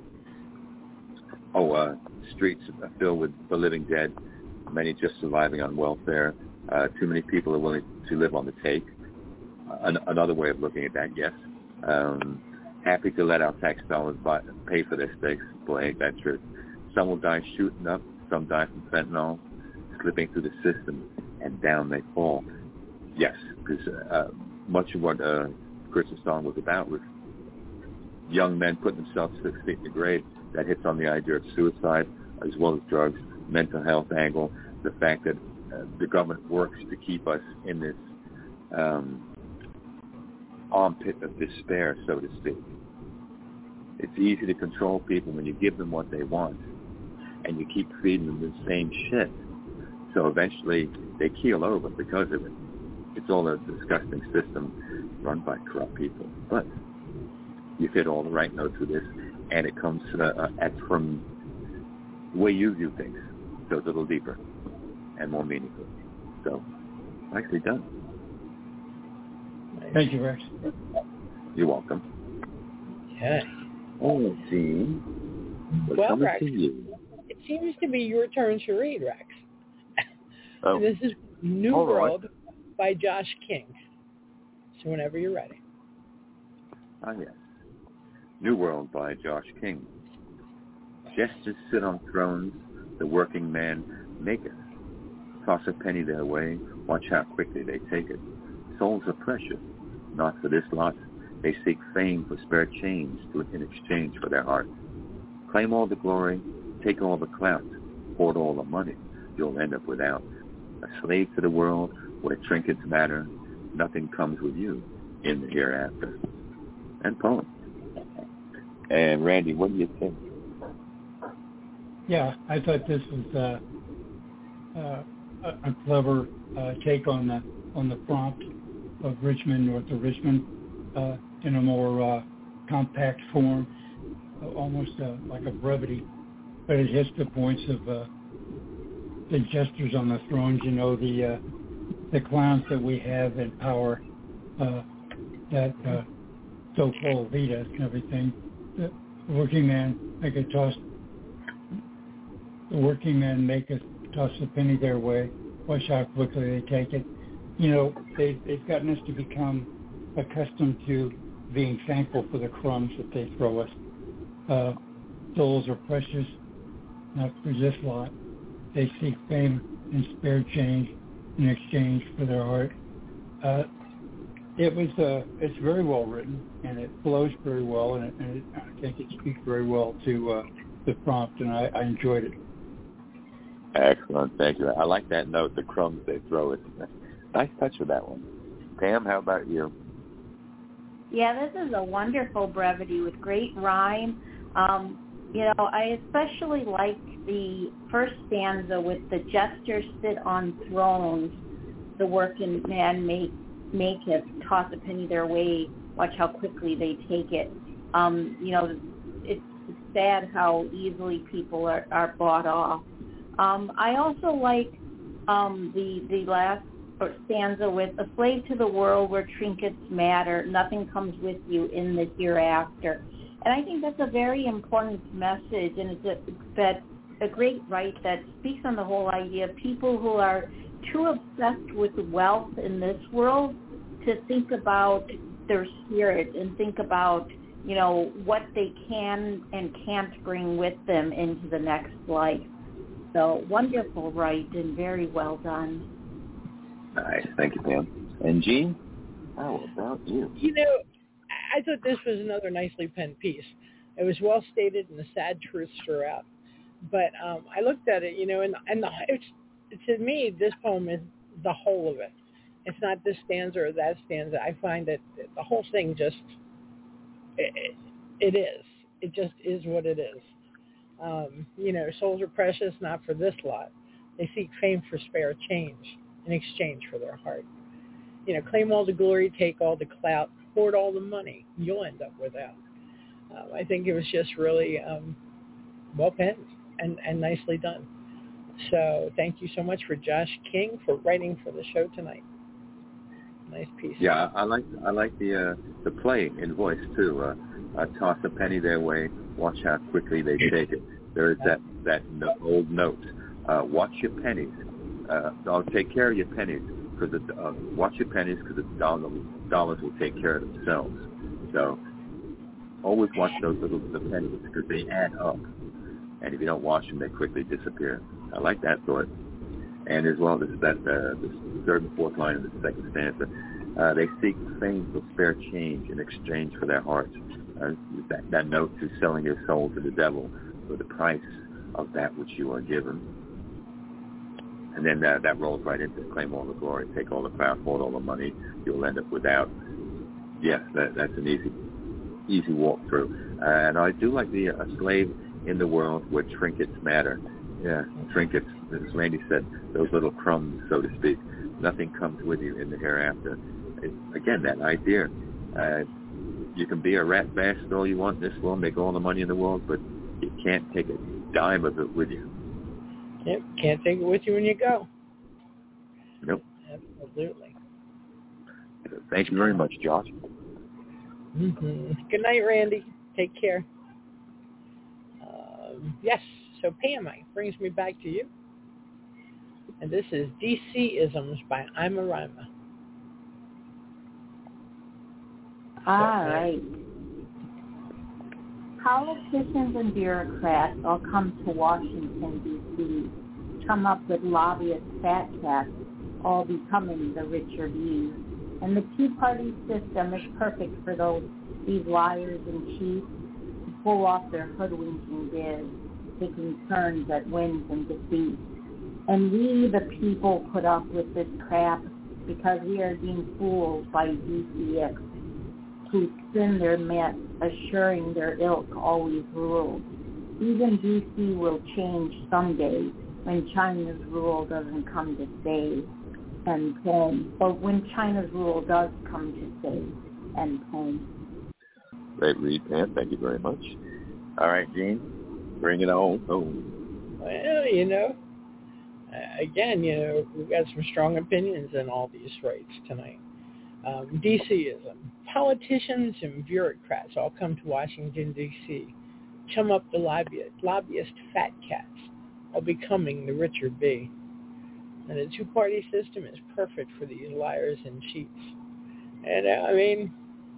Speaker 2: oh, uh, streets filled with the living dead, many just surviving on welfare. Uh, too many people are willing to live on the take. Uh, an, another way of looking at that, yes. Um, happy to let our tax dollars buy, pay for their steaks. Boy, ain't that true. Some will die shooting up, some die from fentanyl, slipping through the system, and down they fall. Yes, because uh, much of what uh, Chris's song was about was young men putting themselves six feet in the grave. That hits on the idea of suicide as well as drugs, mental health angle, the fact that uh, the government works to keep us in this um, armpit of despair, so to speak. It's easy to control people when you give them what they want and you keep feeding them the same shit. So eventually they keel over because of it. It's all a disgusting system run by corrupt people. But you've hit all the right notes with this, and it comes uh, at from the way you view things. So it's a little deeper and more meaningful. So nicely done.
Speaker 5: Thank you, Rex.
Speaker 2: You're welcome.
Speaker 3: Okay.
Speaker 2: Oh, let's see. What's
Speaker 3: Well,
Speaker 2: coming
Speaker 3: Rex,
Speaker 2: to you?
Speaker 3: it seems to be your turn to read, Rex.
Speaker 2: Oh.
Speaker 3: And this is New
Speaker 2: All right.
Speaker 3: World by Josh King. So whenever you're ready.
Speaker 2: Ah, yes. New World by Josh King. Jesters sit on thrones, the working man maketh. Toss a penny their way, watch how quickly they take it. Souls are precious, not for this lot. They seek fame for spare change in exchange for their heart. Claim all the glory, take all the clout, hoard all the money, you'll end up without. A slave to the world where trinkets matter, nothing comes with you in the hereafter. And poem. And Randy, what do you think?
Speaker 5: Yeah, I thought this was uh, uh, a, a clever uh, take on the on the prompt of Richmond, north of Richmond, uh, in a more uh, compact form, uh, almost uh, like a brevity, but it hits the points of uh, the jesters on the thrones. You know, the uh, the clowns that we have in power, uh, that uh, so-called lead us and everything. The working man make a toss. The working men make us toss a penny their way. Watch how quickly they take it. You know, they, they've gotten us to become accustomed to being thankful for the crumbs that they throw us. Uh, souls are precious, not for this lot. They seek fame and spare change in exchange for their heart. Uh, it was, uh, it's very well written, and it flows very well, and, it, and it, I think it speaks very well to uh, the prompt, and I, I enjoyed it.
Speaker 2: Excellent, thank you. I like that note, the crumbs they throw it. Nice touch with that one. Pam, how about you?
Speaker 4: Yeah, this is a wonderful brevity with great rhyme. Um, you know, I especially like the first stanza with the jesters sit on thrones, the working man make maketh, toss a penny their way, watch how quickly they take it. Um, you know, it's sad how easily people are, are bought off. Um, I also like um, the the last stanza with a slave to the world where trinkets matter, nothing comes with you in the hereafter. And I think that's a very important message, and it's a, that a great right that speaks on the whole idea of people who are too obsessed with wealth in this world to think about their spirit and think about, you know, what they can and can't bring with them into the next life. So wonderful right and very well done.
Speaker 2: Nice. Thank you, Pam. And Jean, how about you?
Speaker 3: You know, I thought this was another nicely penned piece. It was well stated and the sad truths throughout. But um, I looked at it, you know, and, and the, it's, to me, this poem is the whole of it. It's not this stanza or that stanza. I find that the whole thing just, it, it is. It just is what it is. Um, you know, souls are precious, not for this lot. They seek fame for spare change in exchange for their heart. You know, claim all the glory, take all the clout, hoard all the money. You'll end up without. Um, I think it was just really um, well penned and, and nicely done. So thank you so much for Josh King for writing for the show tonight. Nice piece.
Speaker 2: Yeah, I like I like the uh, the play in voice too. Uh, uh, toss a penny their way, watch how quickly they take it. There is that that no, old note. Uh, watch your pennies. Uh, I'll take care of your pennies because uh, watch your pennies because the dollars dollars will take care of themselves. So always watch those little the pennies because they add up. and if you don't wash them, they quickly disappear. I like that thought. And as well, this that uh, this third and fourth line of the second stanza, uh, they seek fame for spare change in exchange for their hearts. Uh, that, that note to selling your soul to the devil for the price of that which you are given. And then uh, that rolls right into claim all the glory, take all the power, hold all the money, you'll end up without. Yes, that, that's an easy easy walk through. Uh, and I do like the uh, a slave in the world where trinkets matter. Yeah, trinkets, as Randy said, those little crumbs, so to speak. Nothing comes with you in the hereafter. It, again, that idea. Uh, you can be a rat bastard all you want in this world, make all the money in the world, but you can't take a dime of it with you.
Speaker 3: Yep, can't take it with you when you go.
Speaker 2: Nope.
Speaker 3: Absolutely.
Speaker 2: Thank you very much, Josh.
Speaker 3: Mm-hmm. Good night, Randy. Take care. Um, yes, so Pam, it brings me back to you. And this is D C-isms by I'm a Rhymer.
Speaker 4: All right. Politicians and bureaucrats all come to Washington, D C, come up with lobbyist fat cats, all becoming the richer bees. And the two-party system is perfect for those, these liars and cheats who pull off their hoodwinking biz, taking turns at wins and defeats. And we, the people, put up with this crap because we are being fooled by D C X, who spin their myths, assuring their ilk always rules. Even D C will change someday when China's rule doesn't come to stay and home, or when China's rule does come to stay and home.
Speaker 2: Great read, Pam. Thank you very much. All right, Gene, bring it on home.
Speaker 3: Well, you know, again, you know, we've got some strong opinions in all these rates tonight. Um, D C-ism. Politicians and bureaucrats all come to Washington, D C, chum up the lobbyist, lobbyist fat cats, all becoming the richer bee. And the two-party system is perfect for these liars and cheats. And, uh, I mean,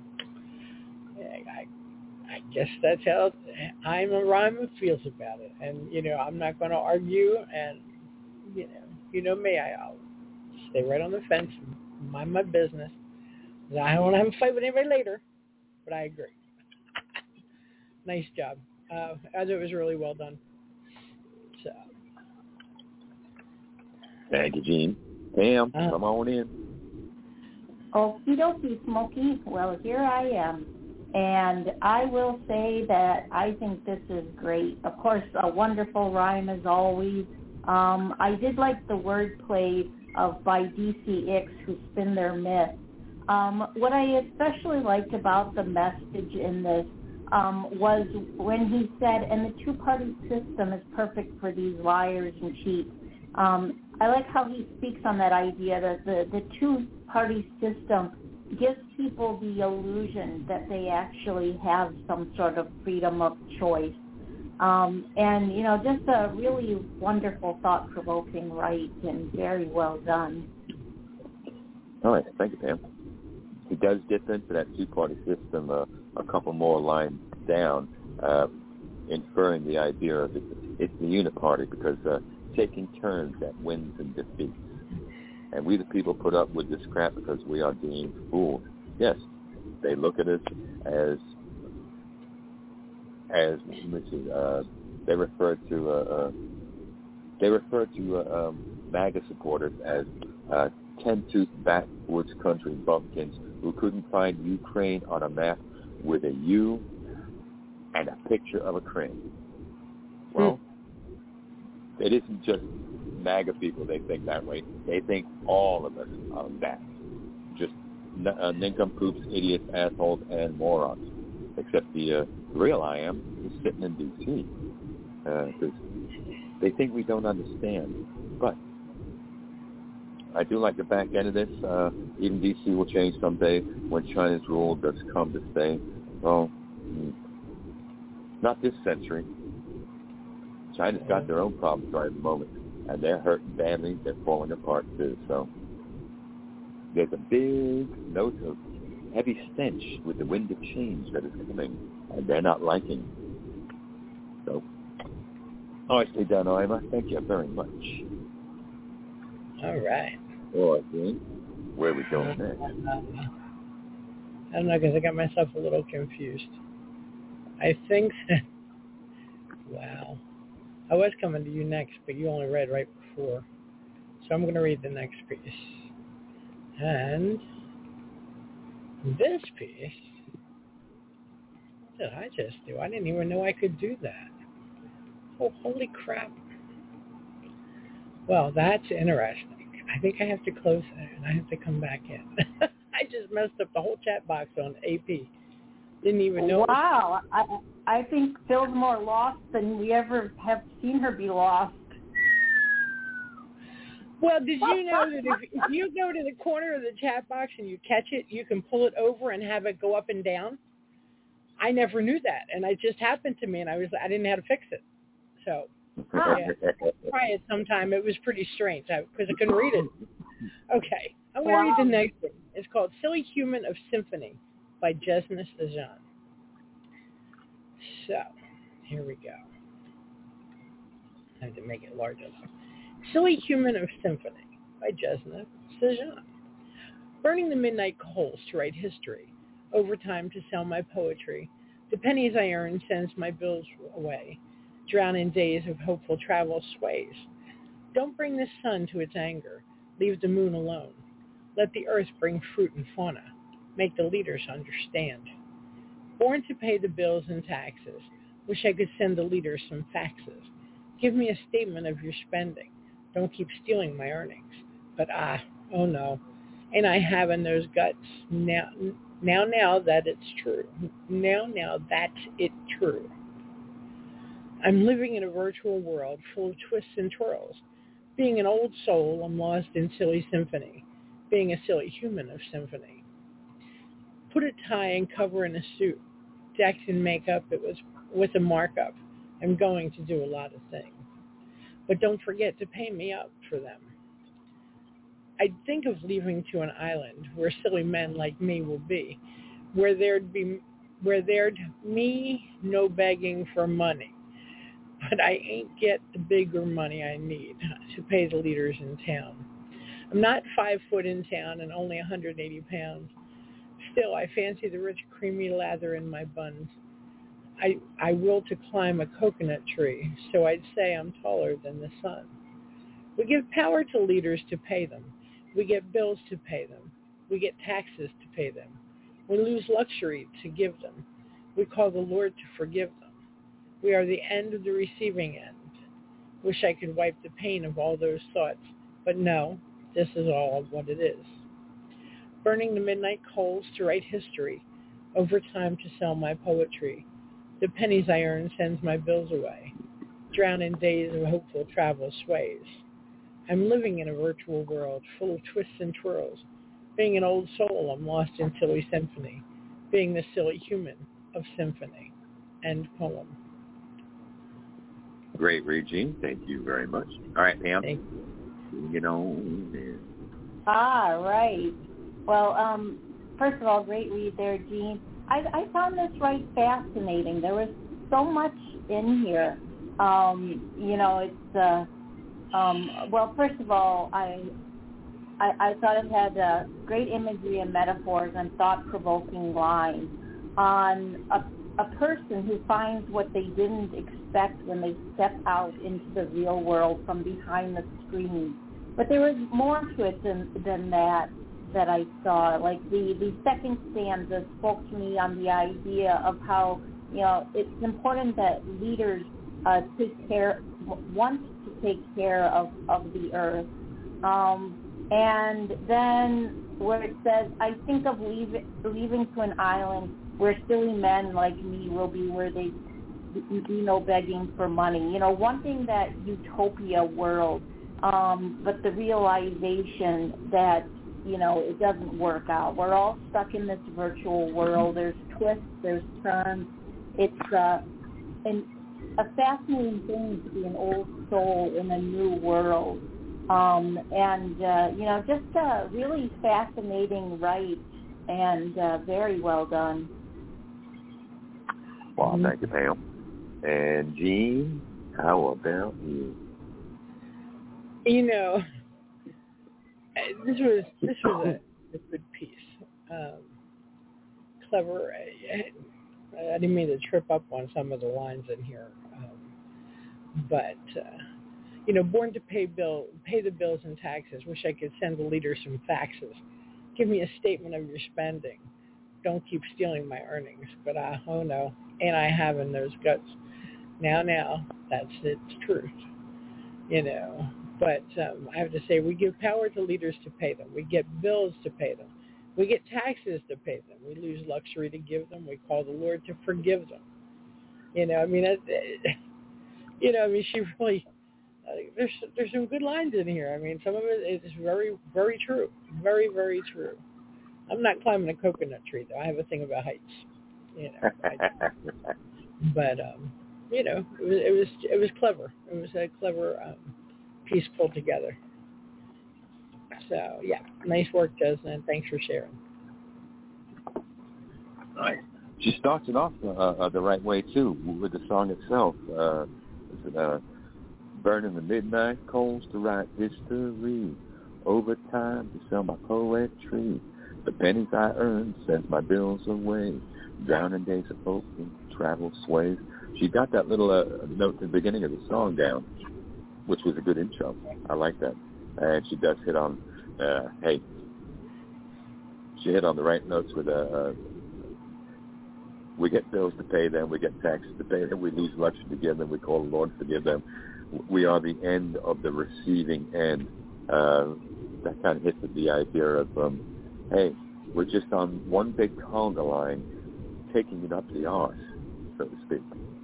Speaker 3: I, I guess that's how I'm a Rhymer feels about it. And, you know, I'm not going to argue. And, you know, you know me, I, I'll stay right on the fence and mind my business. I don't want to have a fight with anybody later, but I agree. Nice job. Uh, as it was really well done. So.
Speaker 2: Thank you, Gene. Pam,
Speaker 3: uh,
Speaker 2: come on in.
Speaker 4: Okie dokie, Smokey. Well, here I am. And I will say that I think this is great. Of course, a wonderful rhyme as always. Um, I did like the wordplay of by D C X who spin their myth. Um, what I especially liked about the message in this um, was when he said, and the two-party system is perfect for these liars and cheats. Um, I like how he speaks on that idea that the, the two-party system gives people the illusion that they actually have some sort of freedom of choice. Um, and, you know, just a really wonderful, thought-provoking write and very well done.
Speaker 2: All right. Thank you, Pam. He does dip into that two-party system uh, a couple more lines down, uh, inferring the idea of it, it's the uniparty because uh, taking turns at wins and defeats. And we the people put up with this crap because we are deemed fools. Yes, they look at us as, as let's see, uh, they refer to, uh, uh, they refer to uh, um, MAGA supporters as uh, ten-tooth backwoods country bumpkins who couldn't find Ukraine on a map with a U and a picture of a crane. Well, hmm. It isn't just MAGA people they think that way. They think all of us are that. Just uh, nincompoops, idiots, assholes, and morons. Except the uh, real I am is sitting in D C because uh, they think we don't understand. But I do like the back end of this. Uh, even D C will change someday when China's rule does come to stay. Well, not this century. China's got their own problems right at the moment, and they're hurting badly. They're falling apart too. So there's a big note of heavy stench with the wind of change that is coming, and they're not liking. So Nicely done, Ivor. Thank you very much.
Speaker 3: All right.
Speaker 2: All right, then. Where are we going next?
Speaker 3: I don't know, because I got myself a little confused. I think that, wow. I was coming to you next, but you only read right before. So I'm going to read the next piece. And this piece, what did I just do? I didn't even know I could do that. Oh, holy crap. Well, that's interesting. I think I have to close that and I have to come back in. I just messed up the whole chat box on A P. Didn't even know.
Speaker 4: Wow. I, I think Phil's more lost than we ever have seen her be lost.
Speaker 3: Well, did you know that if, if you go to the corner of the chat box and you catch it, you can pull it over and have it go up and down? I never knew that, and it just happened to me, and I was I didn't know how to fix it. So, yeah, try it sometime. It was pretty strange because I, I couldn't read it. Okay, I'm going to
Speaker 4: Wow.
Speaker 3: read the next one. It's called Silly Human of Symphony by Jesna Sajan. So, here we go. I have to make it large enough. Silly Human of Symphony by Jesna Sajan. Burning the midnight coals to write history, overtime to sell my poetry, the pennies I earn sends my bills away, drown in days of hopeful travel sways. Don't bring the sun to its anger, leave the moon alone. Let the earth bring fruit and fauna, make the leaders understand. Born to pay the bills and taxes, wish I could send the leaders some faxes. Give me a statement of your spending. Don't keep stealing my earnings. But ah, oh no, ain't I having those guts now, now, now that it's true. Now, now that's it true. I'm living in a virtual world full of twists and twirls. Being an old soul, I'm lost in silly symphony. Being a silly human of symphony. Put a tie and cover in a suit. Decked in makeup, it was with a markup. I'm going to do a lot of things. But don't forget to pay me up for them. I'd think of leaving to an island where silly men like me will be, where there'd be, where there'd me no begging for money. But I ain't get the bigger money I need to pay the leaders in town. I'm not five foot in town and only one hundred eighty pounds. Still, I fancy the rich creamy lather in my buns. I, I will to climb a coconut tree, so I'd say I'm taller than the sun. We give power to leaders to pay them. We get bills to pay them. We get taxes to pay them. We lose luxury to give them. We call the Lord to forgive them. We are the end of the receiving end. Wish I could wipe the pain of all those thoughts, but no, this is all of what it is. Burning the midnight coals to write history, overtime to sell my poetry. The pennies I earn sends my bills away, drown in days of hopeful travel sways. I'm living in a virtual world full of twists and twirls. Being an old soul, I'm lost in silly symphony. Being the silly human of symphony. End poem.
Speaker 2: Great, Regine. Thank you very much. All right, Pam.
Speaker 3: Thank
Speaker 2: you. Get on in.
Speaker 4: Ah, right. Well, um, first of all, great read there, Jean. I, I found this right fascinating. There was so much in here. Um, you know, it's, uh, um, well, first of all, I, I, I thought it had uh, great imagery and metaphors and thought-provoking lines on a, a person who finds what they didn't expect when they step out into the real world from behind the screen. But there was more to it than, than that that I saw. Like the, the second stanza spoke to me on the idea of how, you know, it's important that leaders uh, take care, want to take care of, of the earth. Um, and then where it says, I think of leave, leaving to an island where silly men like me will be, where they be no begging for money. You know, wanting that utopia world, um, but the realization that, you know, it doesn't work out. We're all stuck in this virtual world. There's twists, there's turns. It's uh, an, a fascinating thing to be an old soul in a new world. Um, and, uh, you know, just a really fascinating write and uh, very well done.
Speaker 2: Well, thank you, Pam. And Jean, How about you?
Speaker 3: You know, this was this was a, a good piece. Um, clever. I, I didn't mean to trip up on some of the lines in here, um, but uh, you know, born to pay bill, pay the bills and taxes. Wish I could send the leader some faxes. Give me a statement of your spending. Don't keep stealing my earnings. But uh, oh no, and I have in those guts. Now, now, that's its truth, you know. But um, I have to say, we give power to leaders to pay them. We get bills to pay them. We get taxes to pay them. We lose luxury to give them. We call the Lord to forgive them. You know, I mean, it, it, you know, I mean, she really, uh, there's there's some good lines in here. I mean, some of it is very, very true. Very, very true. I'm not climbing a coconut tree, though. I have a thing about heights, you know. I, but, um, you know, it was, it was it was clever. It was a clever um, piece pulled together. So, yeah, nice work, Desna, and thanks for sharing.
Speaker 2: Nice. She starts it off uh, uh, the right way, too, with the song itself. Uh, is it, uh, burning the midnight coals to write history, overtime to sell my poetry. The pennies I earn sends my bills away, drowning days of hope and travel sways. She got that little uh, note at the beginning of the song down, which was a good intro. I like that. And she does hit on, uh, hey, she hit on the right notes with, uh, uh, we get bills to pay them, we get taxes to pay them, we lose luxury to give them, we call the Lord to forgive them. We are the end of the receiving end. Uh, that kind of hits at the idea of, um, hey, we're just on one big conga line, taking it up the arse, so to speak.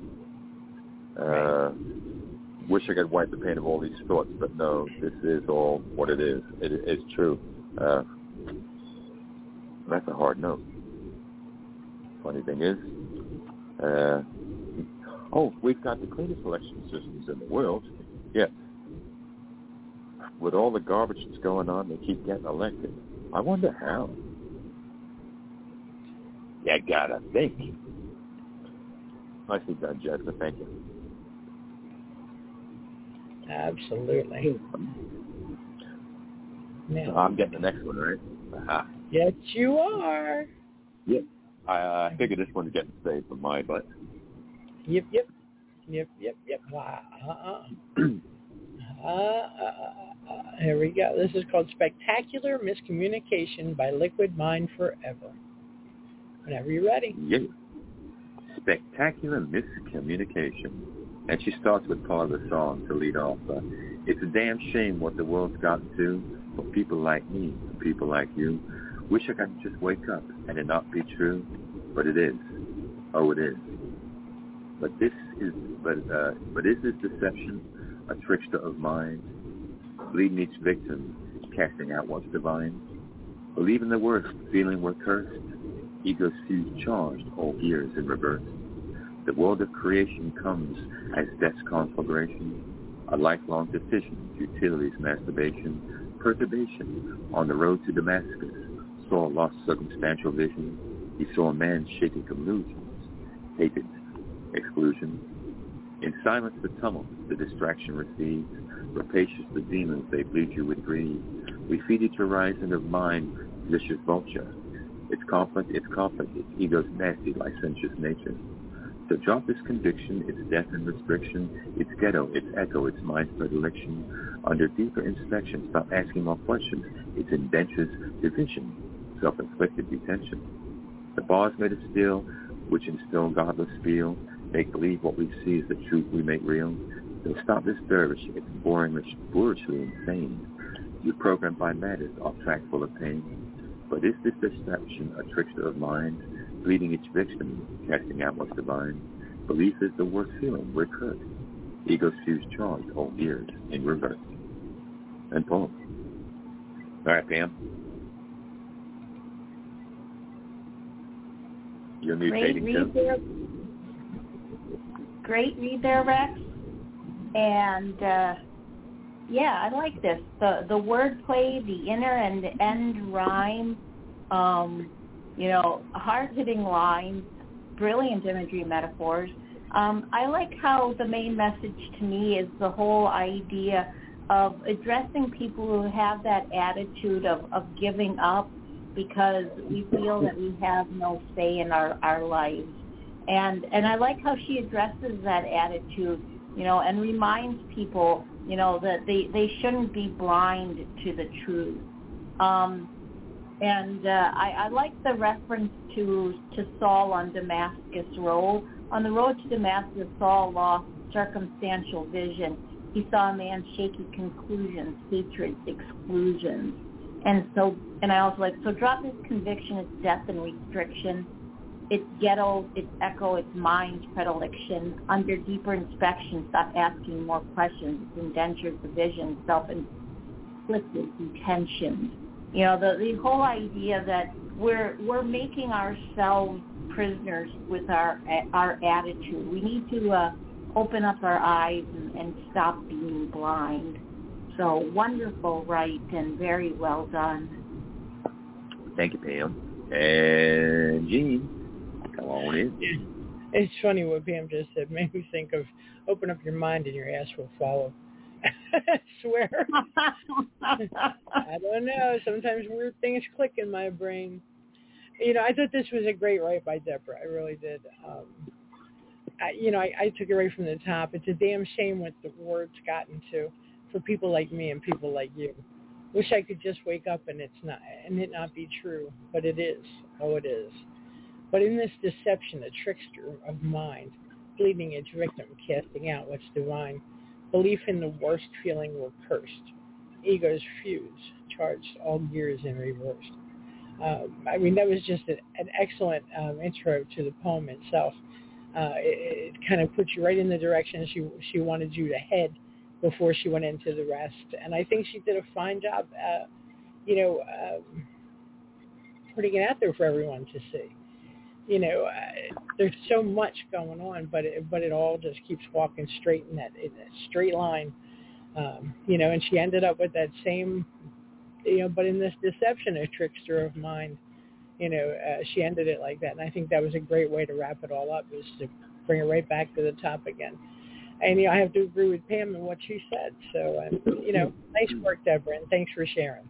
Speaker 2: Uh, wish I could wipe the pain of all these thoughts, but no, this is all what it is. It is true. Uh, that's a hard note. Funny thing is, uh, oh, we've got the cleanest election systems in the world. Yeah. With all the garbage that's going on, they keep getting elected. I wonder how. You gotta think. Nicely done, Jessica. Thank you.
Speaker 3: Absolutely.
Speaker 2: Now, I'm getting the next one, right? Uh-huh.
Speaker 3: Yes, you are.
Speaker 2: Yep. I uh, figured this one's getting saved for my butt.
Speaker 3: Yep, yep. Yep, yep, yep. Wow. Uh-uh. uh, uh, uh, uh, here we go. This is called Spectacular Miscommunication by Liquid Mind Forever. Whenever you're ready.
Speaker 2: Yep. Spectacular Miscommunication. And she starts with part of the song to lead off. Uh, it's a damn shame what the world's gotten to for people like me, for people like you. Wish I could just wake up and it not be true, but it is. Oh, it is. But this is, but uh, but is this deception a trickster of mind, bleeding each victim, casting out what's divine? Believing the worst, feeling we're cursed, ego's fuse charged, all gears in reverse. The world of creation comes as death's conflagration, a lifelong decision, futility's masturbation, perturbation on the road to Damascus, saw lost circumstantial vision, he saw man's shaking illusions, hated, exclusion. In silence the tumult, the distraction recedes, rapacious the demons, they bleed you with greed. We feed each horizon of mind, vicious vulture. It's conflict, it's conflict, it's ego's nasty, licentious nature. So drop this conviction, it's death and restriction, it's ghetto, it's echo, it's mind's predilection. Under deeper inspection, stop asking more questions, it's indentures, division, self-inflicted detention. The bars made of steel, which instill godless feel, make believe what we see is the truth we make real. So stop this dervish, it's boringly, boorishly insane. You're programmed by matters, off track full of pain. But is this deception a trickster of mind, bleeding each victim, casting out what's divine? Belief is the worst feeling, we're cursed. Ego's fuse charged, all gears in reverse. And poem. All right, Pam. You're mutating too.
Speaker 4: There. Great read there, Rex. And uh, yeah, I like this. The the wordplay, the inner and end rhyme, um, you know, hard-hitting lines, brilliant imagery metaphors. Um, I like how the main message to me is the whole idea of addressing people who have that attitude of, of giving up because we feel that we have no say in our, our lives. And and I like how she addresses that attitude, you know, and reminds people, you know, that they, they shouldn't be blind to the truth. Um, and uh, I, I like the reference to, to Saul on Damascus Road. On the road to Damascus, Saul lost circumstantial vision. He saw a man's shaky conclusions, hatred, exclusions. And so, and I also like, so drop his conviction, it's death and restriction. It's ghetto, it's echo, it's mind predilection. Under deeper inspection, stop asking more questions. It's indentured division, self-inflicted detention. You know, the, the whole idea that we're we're making ourselves prisoners with our our attitude. We need to uh, open up our eyes and, and stop being blind. So wonderful, right, and very well done.
Speaker 2: Thank you, Pam. And Gene, come on in.
Speaker 3: It's funny what Pam just said. Made me think of open up your mind and your ass will follow. I swear. I don't know. Sometimes weird things click in my brain. You know, I thought this was a great write by Deborah. I really did. Um, I, you know, I, I took it right from the top. It's a damn shame what the word's gotten to for people like me and people like you. Wish I could just wake up and it's not, and it not be true, but it is. Oh, it is. But in this deception, the trickster of mind, bleeding its victim, casting out what's divine, belief in the worst feeling we're cursed, ego's fuse, charged all gears in reverse. Um, I mean, that was just an, an excellent um, intro to the poem itself. Uh, it, it kind of puts you right in the direction she she wanted you to head before she went into the rest. And I think she did a fine job, uh, you know, um, putting it out there for everyone to see. You know, uh, there's so much going on, but it, but it all just keeps walking straight in that, in that straight line. Um, you know, and she ended up with that same, you know, but in this deception, a trickster of mind, you know, uh, she ended it like that. And I think that was a great way to wrap it all up, is to bring it right back to the top again. And, you know, I have to agree with Pam and what she said. So, um, you know, nice work, Deborah, and thanks for sharing.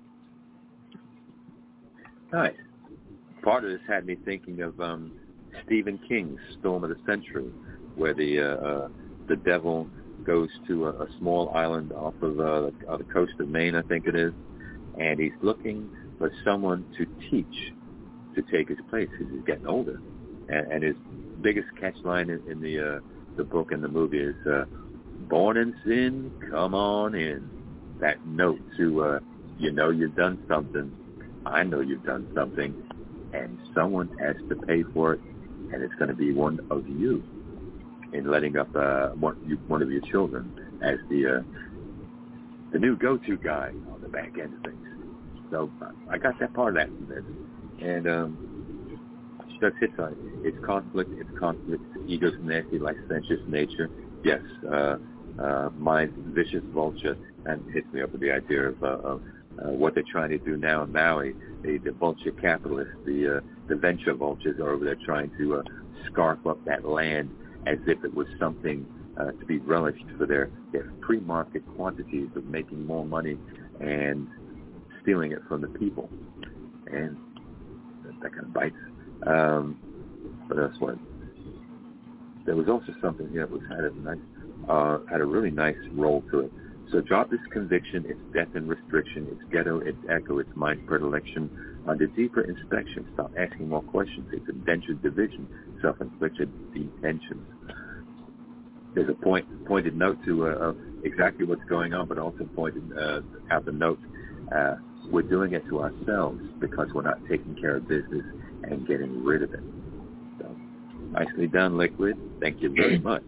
Speaker 2: Nice. Part of this had me thinking of um, Stephen King's Storm of the Century, where the uh, uh, the devil goes to a, a small island off of uh, the, uh, the coast of Maine, I think it is, and he's looking for someone to teach to take his place because he's getting older. And, and his biggest catch line in, in the uh, the book and the movie is, uh, born in sin, come on in. That note to, uh, you know you've done something, I know you've done something, and someone has to pay for it, and it's going to be one of you in letting up uh, one, you, one of your children as the uh, the new go-to guy on the back end of things. So uh, I got that part of that from this. And um, she does hit on it. It's conflict, it's conflict, ego's nasty, licentious nature. Yes, uh, uh, my vicious vulture, and hits me up with the idea of, uh, of uh, what they're trying to do now in Maui. The, the vulture capitalists, the uh, the venture vultures are over there trying to uh, scarf up that land as if it was something uh, to be relished for their, their pre-market quantities of making more money and stealing it from the people. And that kind of bites. Um, but that's what. There was also something here that was had a nice, uh, had a really nice roll to it. So drop this conviction, it's death and restriction, it's ghetto, it's echo, it's mind predilection. Under deeper inspection, stop asking more questions. It's indentured division, self-inflicted detentions. There's a point, pointed note to uh, exactly what's going on, but also pointed uh, out the note, uh, we're doing it to ourselves because we're not taking care of business and getting rid of it. So, nicely done, Liquid. Thank you very much.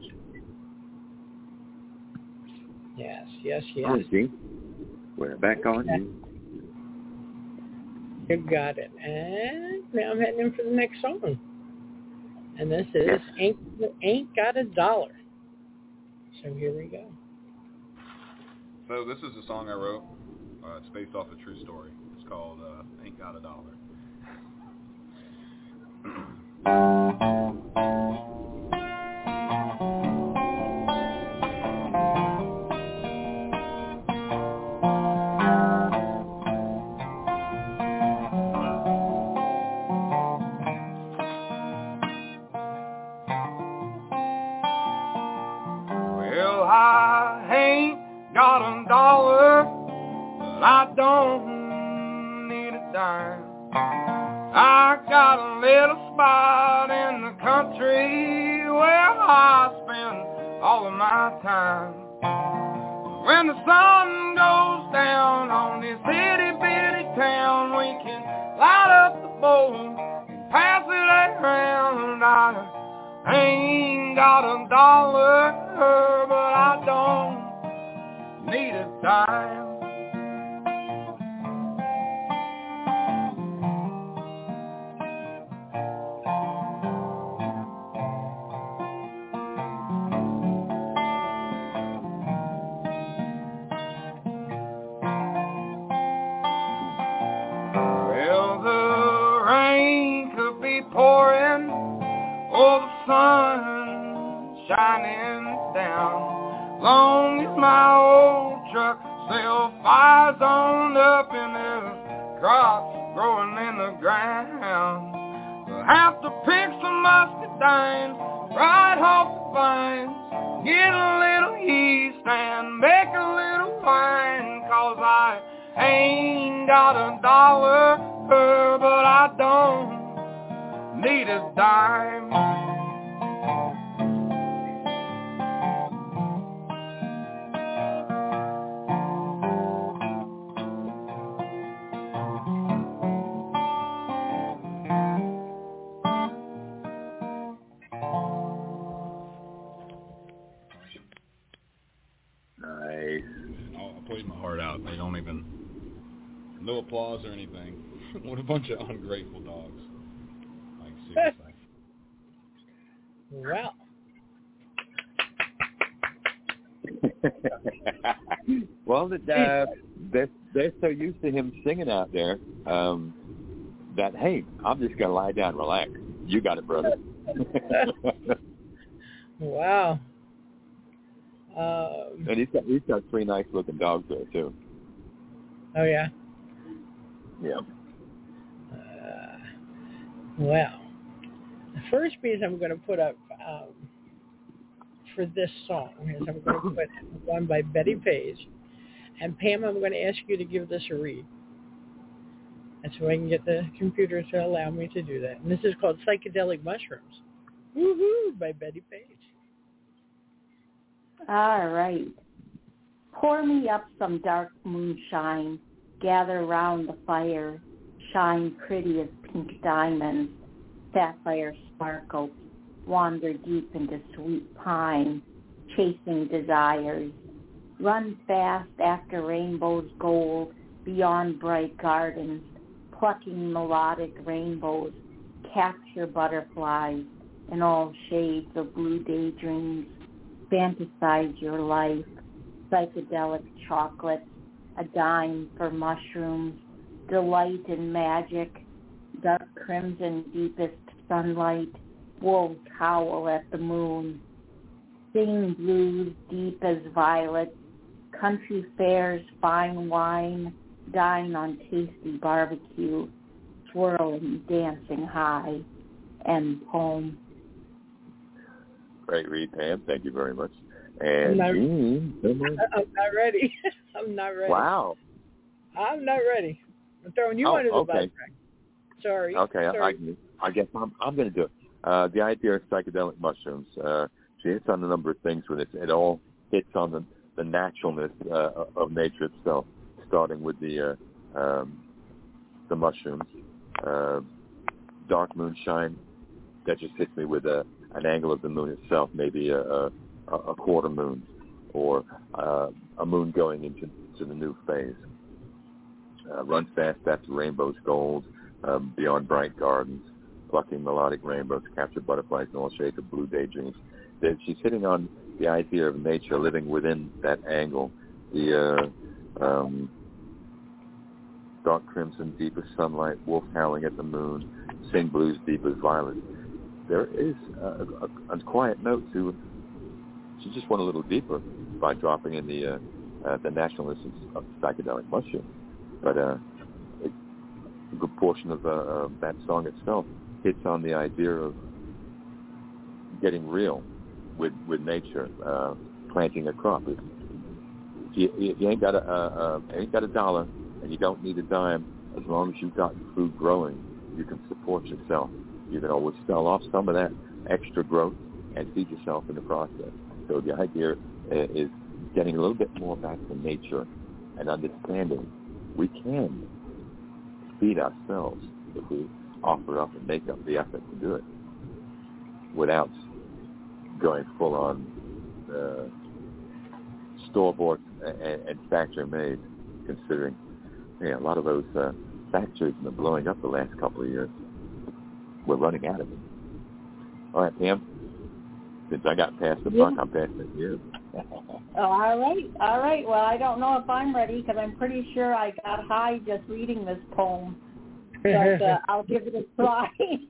Speaker 3: Yes, yes, yes.
Speaker 2: All right, Gene. We're back on you.
Speaker 3: You got it. And now I'm heading in for the next song. And this is
Speaker 2: yes.
Speaker 3: Ain't, Ain't Got a Dollar. So here we go.
Speaker 7: So this is a song I wrote. Uh, it's based off a true story. It's called uh, Ain't Got a Dollar.
Speaker 6: got a little spot in the country where I spend all of my time. When the sun goes down on this itty bitty town, we can light up the bowl and pass it around. I ain't got a dollar, but I don't need a dime. Pouring, or the sun shining down. Long as my old truck still fires on up and there's crops growing in the ground, we'll have to pick some muscadines right off the vines, get a little yeast and make a little wine, 'cause I ain't got a dollar, but I don't need a dime.
Speaker 2: Nice.
Speaker 7: Oh, I played my heart out. They don't even, no applause or anything. What a bunch of ungrateful dogs.
Speaker 3: Well.
Speaker 2: well, the, uh, they're, they're so used to him singing out there um, that, hey, I'm just going to lie down and relax. You got it, brother.
Speaker 3: Wow. Um,
Speaker 2: and he's got, he's got three nice-looking dogs there, too.
Speaker 3: Oh, yeah?
Speaker 2: Yeah.
Speaker 3: Uh, well. The first piece I'm going to put up um, for this song is I'm going to put one by Betty Page. And Pam, I'm going to ask you to give this a read. And so I can get the computer to allow me to do that. And this is called Psychedelic Mushrooms. Woohoo! By Betty Page.
Speaker 4: All right. Pour me up some dark moonshine. Gather round the fire. Shine pretty as pink diamonds. Sapphire sparkles, wander deep into sweet pine, chasing desires. Run fast after rainbow's gold, beyond bright gardens, plucking melodic rainbows, capture butterflies in all shades of blue daydreams. Fantasize your life, psychedelic chocolates, a dime for mushrooms, delight in magic, dark crimson deepest sunlight, wolves howl at the moon, sing blues deep as violets, country fairs fine wine, dine on tasty barbecue, swirling, dancing high, and poem.
Speaker 2: Great read, Pam. Thank you very much. And
Speaker 3: I'm not,
Speaker 2: Gene,
Speaker 3: I'm not ready. I'm not ready.
Speaker 2: Wow.
Speaker 3: I'm not ready. I'm throwing you
Speaker 2: oh,
Speaker 3: under the
Speaker 2: okay.
Speaker 3: bus. Sorry.
Speaker 2: Okay,
Speaker 3: Sorry.
Speaker 2: I, I guess I'm, I'm going to do it. Uh, the idea of psychedelic mushrooms, uh, she hits on a number of things with it. It all hits on the, the naturalness uh, of nature itself, starting with the uh, um, the mushrooms. Uh, dark moonshine, that just hits me with a, an angle of the moon itself, maybe a, a, a quarter moon or uh, a moon going into to the new phase. Uh, run fast after rainbow's gold, um, beyond bright gardens, plucking melodic rainbows, capture butterflies in all shades of blue daydreams. That she's hitting on the idea of nature living within that angle, the uh, um, dark crimson, deep as sunlight, wolf howling at the moon, sing blues deep as violet. There is a, a, a quiet note to, she just went a little deeper by dropping in the uh, uh, the naturalness of psychedelic mushroom. But uh, it, a good portion of uh, uh, that song itself hits on the idea of getting real with with nature, uh, planting a crop. If you, if you ain't got a uh, uh, ain't got a dollar and you don't need a dime, as long as you've got your food growing, you can support yourself. You can always sell off some of that extra growth and feed yourself in the process. So the idea is getting a little bit more back to nature and understanding we can feed ourselves if we offer up and make up the effort to do it without going full on uh, store-bought and, and factory-made, considering yeah, a lot of those uh, factories have been blowing up the last couple of years. We're running out of them. All right, Pam, since I got past the buck, I'm passing it to you.
Speaker 4: Oh, all right, all right. Well, I don't know if I'm ready because I'm pretty sure I got high just reading this poem. But uh, I'll give it a try.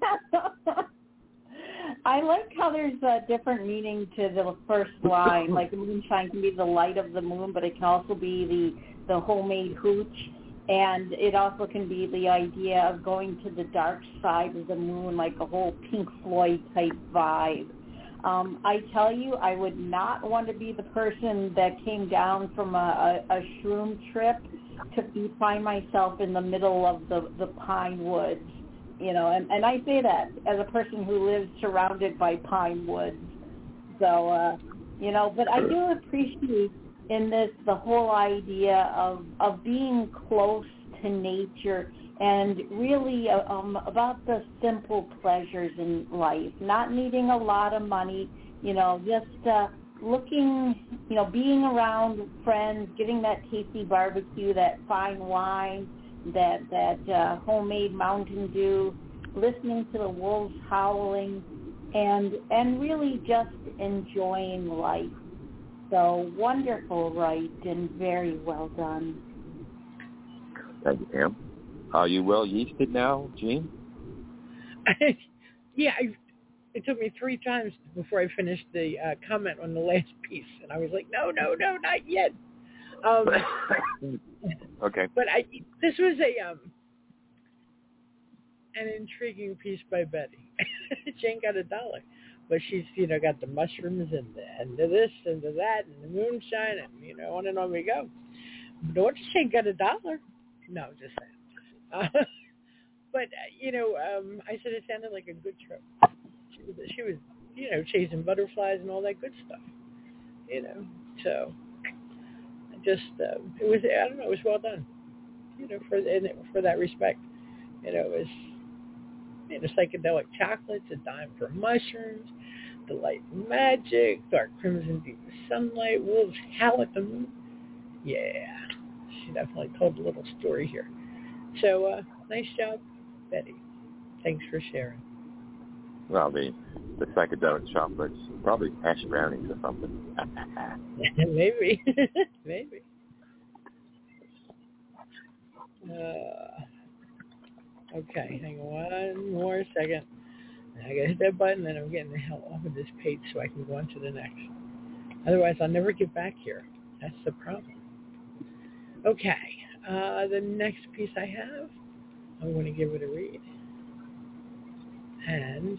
Speaker 4: I like how there's a different meaning to the first line. Like the moonshine can be the light of the moon, but it can also be the, the homemade hooch. And it also can be the idea of going to the dark side of the moon, like a whole Pink Floyd type vibe. Um, I tell you, I would not want to be the person that came down from a, a, a shroom trip to be, find myself in the middle of the, the pine woods, you know, and, and I say that as a person who lives surrounded by pine woods. So, uh, you know, but I do appreciate in this the whole idea of, of being close to nature and really uh, um, about the simple pleasures in life, not needing a lot of money, you know, just uh, looking, you know, being around friends, getting that tasty barbecue, that fine wine, that, that uh, homemade Mountain Dew, listening to the wolves howling, and and really just enjoying life. So wonderful, right, and very well done.
Speaker 2: Thank you, Pam. Are you well yeasted now, Gene?
Speaker 3: yeah, I, it took me three times before I finished the uh, comment on the last piece, and I was like, no, no, no, not yet. Um,
Speaker 2: okay.
Speaker 3: But I, this was a um, an intriguing piece by Betty. She ain't got a dollar, but she's, you know, got the mushrooms and the, and the this and the that and the moonshine and, you know, on and on we go. But she ain't got a dollar. No, just saying. Uh, but, uh, you know, um, I said it sounded like a good trip. She was, she was, you know, chasing butterflies and all that good stuff, you know. So, just, uh, it was, I don't know, it was well done, you know, for in, for that respect. You know, it was, you know, psychedelic chocolates, a dime for mushrooms, the light magic, dark crimson deep sunlight, wolves howl at the moon. Yeah, she definitely told a little story here. So, uh, nice job, Betty. Thanks for sharing.
Speaker 2: Well, the the psychedelic chocolates, probably hash brownies or something.
Speaker 3: Maybe, maybe. Uh, okay, hang on one more second. I gotta hit that button, and I'm getting the hell off of this page so I can go on to the next. Otherwise, I'll never get back here. That's the problem. Okay, uh, the next piece I have, I'm going to give it a read. And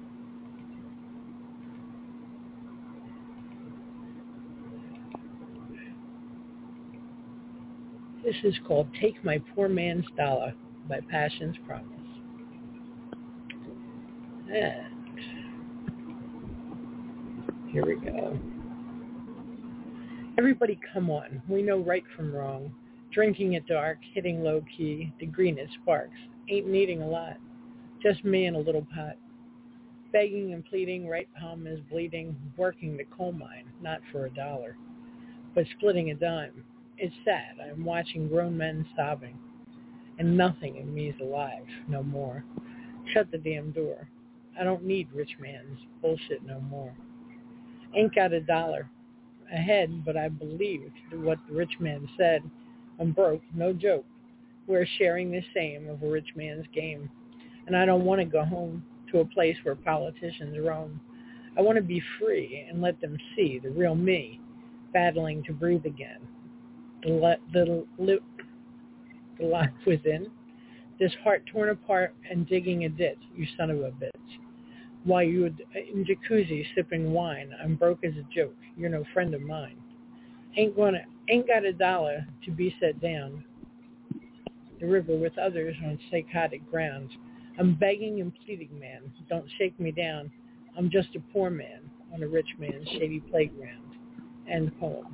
Speaker 3: this is called Take My Poor Man's Dollar by Passion's Promise. And here we go. Everybody come on. We know right from wrong. Drinking it dark, hitting low key, the green it sparks. Ain't needing a lot. Just me and a little pot. Begging and pleading, right palm is bleeding. Working the coal mine, not for a dollar, but splitting a dime. It's sad. I'm watching grown men sobbing. And nothing in me's alive, no more. Shut the damn door. I don't need rich man's bullshit no more. Ain't got a dollar ahead, but I believed what the rich man said. I'm broke, no joke. We're sharing the same of a rich man's game. And I don't want to go home to a place where politicians roam. I want to be free and let them see the real me, battling to breathe again. The, le- the, li- the life within, this heart torn apart and digging a ditch, you son of a bitch. While you in jacuzzi sipping wine, I'm broke as a joke. You're no friend of mine. Ain't gonna, ain't got a dollar to be set down the river with others on psychotic grounds. I'm begging and pleading, man. Don't shake me down. I'm just a poor man on a rich man's shady playground. End poem.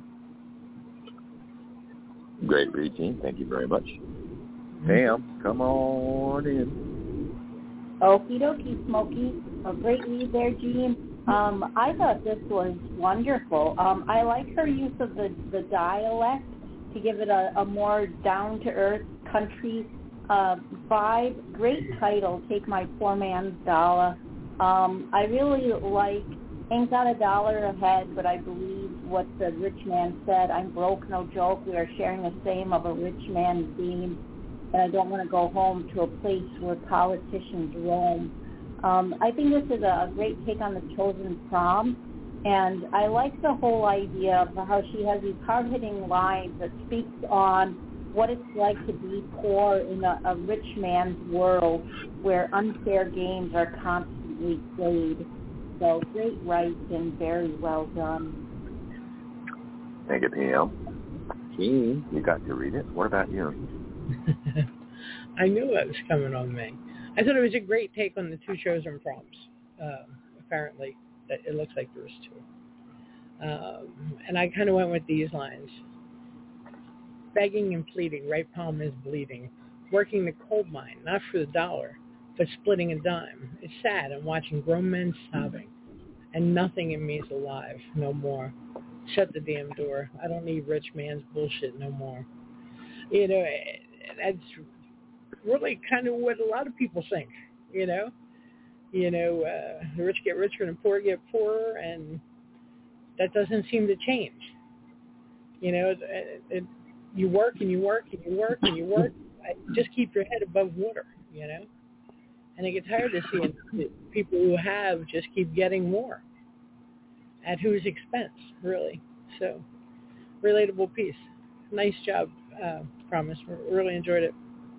Speaker 2: Great read, Gene. Thank you very much. Pam, come on in.
Speaker 4: Okie dokie, Smokey. A great read there, Gene. Um, I thought this was wonderful. Um, I like her use of the, the dialect to give it a, a more down-to-earth country uh, vibe. Great title, Take My Poor Man's Dollar. Um, I really like, ain't got a dollar ahead, but I believe what the rich man said. I'm broke, no joke. We are sharing the same of a rich man's dream, and I don't want to go home to a place where politicians roam. Um, I think this is a, a great take on the chosen prom, and I like the whole idea of how she has these hard-hitting lines that speaks on what it's like to be poor in a, a rich man's world where unfair games are constantly played. So great write and very well done.
Speaker 2: Thank you, Pam. Gene, you got to read it. What about you?
Speaker 3: I knew that was coming on me. I thought it was a great take on the two chosen prompts. Um, apparently, that it looks like there's two. Um, and I kind of went with these lines. Begging and pleading, right palm is bleeding. Working the coal mine, not for the dollar, but splitting a dime. It's sad. I'm watching grown men sobbing, and nothing in me is alive no more. Shut the damn door. I don't need rich man's bullshit no more. You know, that's really kind of what a lot of people think, you know. You know, uh, the rich get richer and the poor get poorer, and that doesn't seem to change. You know, it, it, you work and you work and you work and you work. Just keep your head above water, you know. And I get tired of seeing people who have just keep getting more. At whose expense, really. So, relatable piece. Nice job, uh, Promise. Really enjoyed it.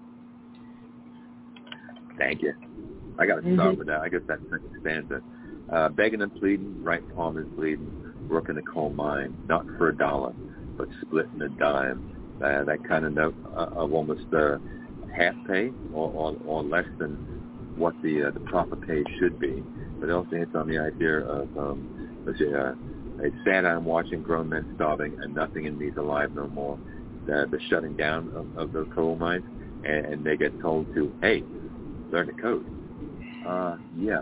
Speaker 2: Thank you. I got to
Speaker 3: Mm-hmm.
Speaker 2: start with that. I guess that second stanza. Uh, begging and pleading, right palm is bleeding, working the coal mine, not for a dollar, but splitting a dime. Uh, that kind of note uh, of almost uh, half pay or, or, or less than what the uh, the proper pay should be. But it also hits on the idea of, um, let's say, uh, it's sad I'm watching grown men starving and nothing in me is alive no more. The, the shutting down of, of the coal mines, and, and they get told to, hey, learn the code. Uh, yeah.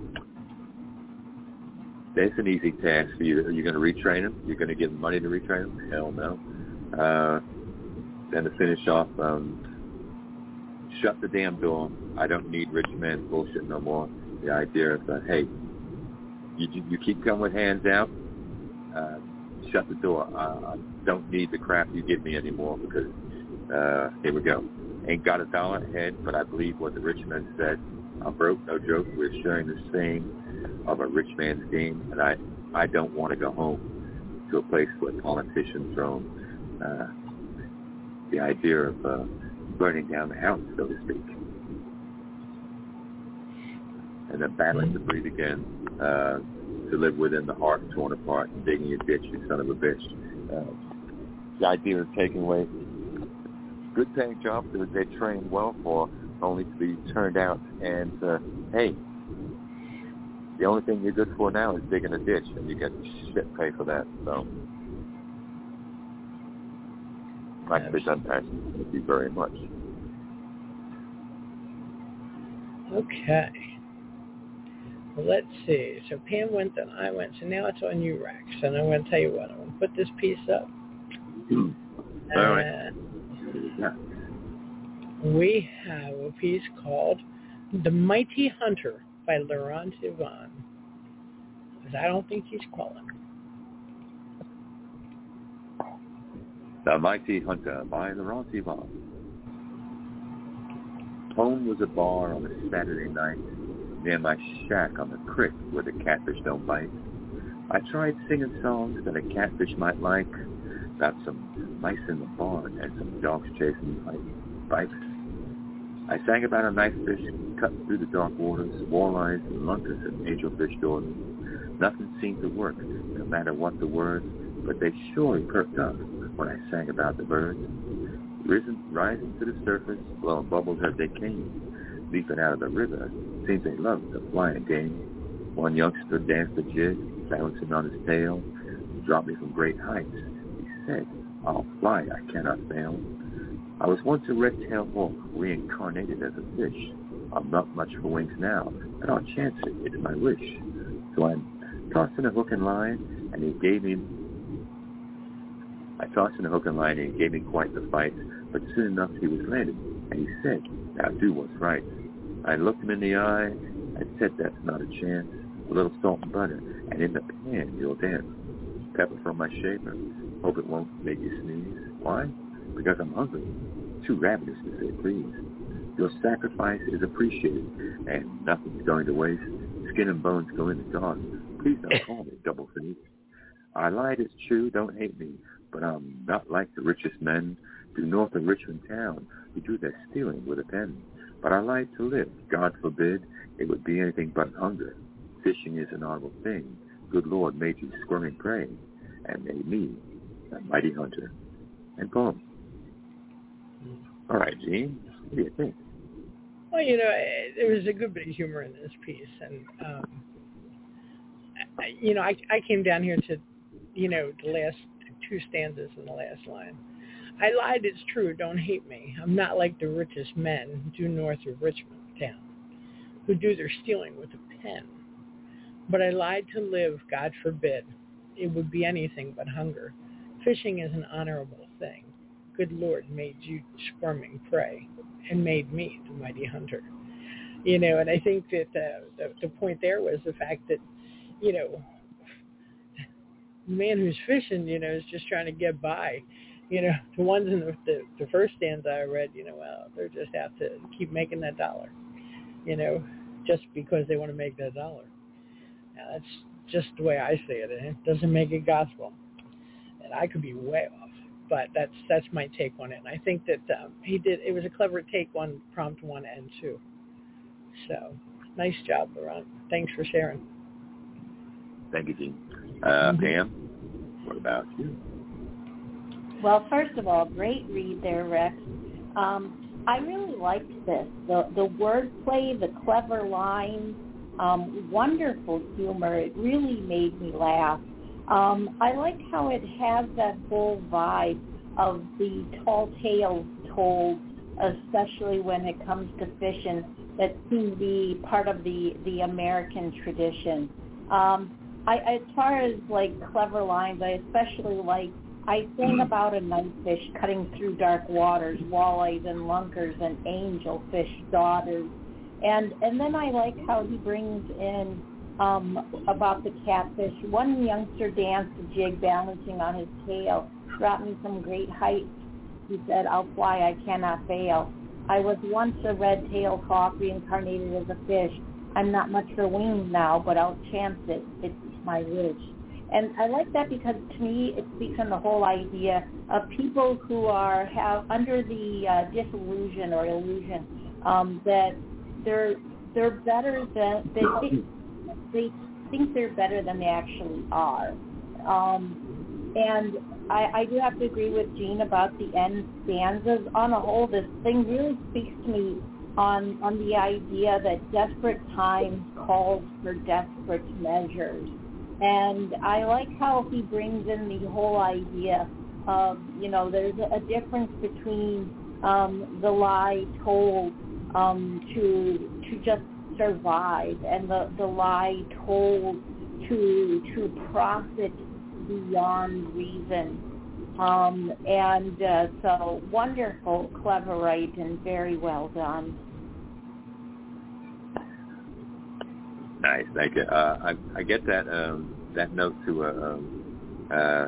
Speaker 2: That's an easy task for you. Are you going to retrain them? You're going to give them money to retrain them? Hell no. Uh, then to finish off, um, shut the damn door. I don't need rich man's bullshit no more. The idea of, uh, hey, you, you keep coming with hands out, uh, shut the door. I, I don't need the crap you give me anymore because, uh, here we go. Ain't got a dollar ahead, but I believe what the rich man said. I'm broke, no joke. We're sharing the same of a rich man's game, and I, I don't want to go home to a place where politicians roam. Uh, the idea of uh, burning down the house, so to speak. And then battling to breathe again, uh, to live within the heart torn apart and digging a ditch, you son of a bitch. Uh, the idea of taking away good paying jobs that they train well for, only to be turned out and, uh, hey, the only thing you're good for now is digging a ditch, and you get shit pay for that. So, nicely done, Patton. Thank you very much.
Speaker 3: Okay. Well, let's see. So Pam went, then I went. So now it's on you, Rex. And I'm going to tell you what. I'm going to put this piece up.
Speaker 2: All uh, right. Yeah.
Speaker 3: We have a piece called The Mighty Hunter by Laurent Yvon. Because I don't think he's calling.
Speaker 2: The Mighty Hunter by Laurent Yvon. Home was a bar on a Saturday night near my shack on the creek where the catfish don't bite. I tried singing songs that a catfish might like, about some mice in the barn and some dogs chasing bikes. I sang about a nice fish cut through the dark waters, walleyes and lunkers and angelfish Jordan. Nothing seemed to work, no matter what the words, but they surely perked up when I sang about the birds. Risen, rising to the surface, blowing bubbles as they came. leaping out of the river. Seems they love the flying game. One youngster danced a jig, bouncing on his tail. Dropped me from great heights. He said, I'll fly, I cannot fail. I was once a red-tailed hawk, reincarnated as a fish. I'm not much for wings now, and I'll chance it. It's my wish. So I tossed in a hook and line, and he gave me... I tossed in a hook and line, and he gave me quite the fight, but soon enough he was landed, and he said, now do what's right. I looked him in the eye, I said, that's not a chance. A little salt and butter, and in the pan you'll dance. Pepper from my shaver. Hope it won't make you sneeze. Why? Because I'm hungry. Too ravenous to say please. Your sacrifice is appreciated, and nothing's going to waste. Skin and bones go in the garden. Please don't call me double-faced. I lied, it's true, don't hate me, but I'm not like the richest men due north of Richmond town who do their stealing with a pen. But I lied to live. God forbid it would be anything but hunger. Fishing is an honorable thing. Good Lord made you squirming prey, and made me a mighty hunter. And poem. All right, Gene, what do you think?
Speaker 3: Well, you know, there was a good bit of humor in this piece, and um, I, you know, I I came down here to, you know, the last two stanzas in the last line. I lied, it's true, don't hate me. I'm not like the richest men due north of Richmond town, who do their stealing with a pen. But I lied to live, God forbid. It would be anything but hunger. Fishing is an honorable thing. Good Lord made you squirming prey and made me the mighty hunter. You know, and I think that uh, the, the point there was the fact that, you know, the man who's fishing, you know, is just trying to get by. You know, the ones in the, the, the first stanza I read, you know, well, they're just out to keep making that dollar, you know, just because they want to make that dollar. Now, that's just the way I see it, and it doesn't make it gospel. And I could be way off, but that's that's my take on it. And I think that um, he did. It was a clever take on prompt one and two. So, nice job, Laurent. Thanks for sharing.
Speaker 2: Thank you, Gene. Uh, mm-hmm. Pam, what about you?
Speaker 4: Well, first of all, great read there, Rex. Um, I really liked this. The the wordplay, the clever lines, um, wonderful humor. It really made me laugh. Um, I like how it has that whole vibe of the tall tales told, especially when it comes to fishing, that seem to be part of the, the American tradition. Um, I, as far as, like, clever lines, I especially like, I sing about a night fish cutting through dark waters, walleyes and lunkers and angelfish daughters. And and then I like how he brings in um, about the catfish. One youngster danced a jig balancing on his tail, brought me some great heights. He said, I'll fly, I cannot fail. I was once a red-tailed hawk reincarnated as a fish. I'm not much for wings now, but I'll chance it. It's my wish. And I like that because to me it speaks on the whole idea of people who are have under the uh, disillusion or illusion um, that they're they're better than they think they think they're better than they actually are. Um, and I, I do have to agree with Gene about the end stanzas. On the whole, this thing really speaks to me on on the idea that desperate times calls for desperate measures. And I like how he brings in the whole idea of, you know, there's a difference between um, the lie told um, to to just survive and the, the lie told to to profit beyond reason. Um, and uh, so wonderful, clever write, and very well done.
Speaker 2: Nice, thank you. Uh, I, I get that um, that note to uh, uh,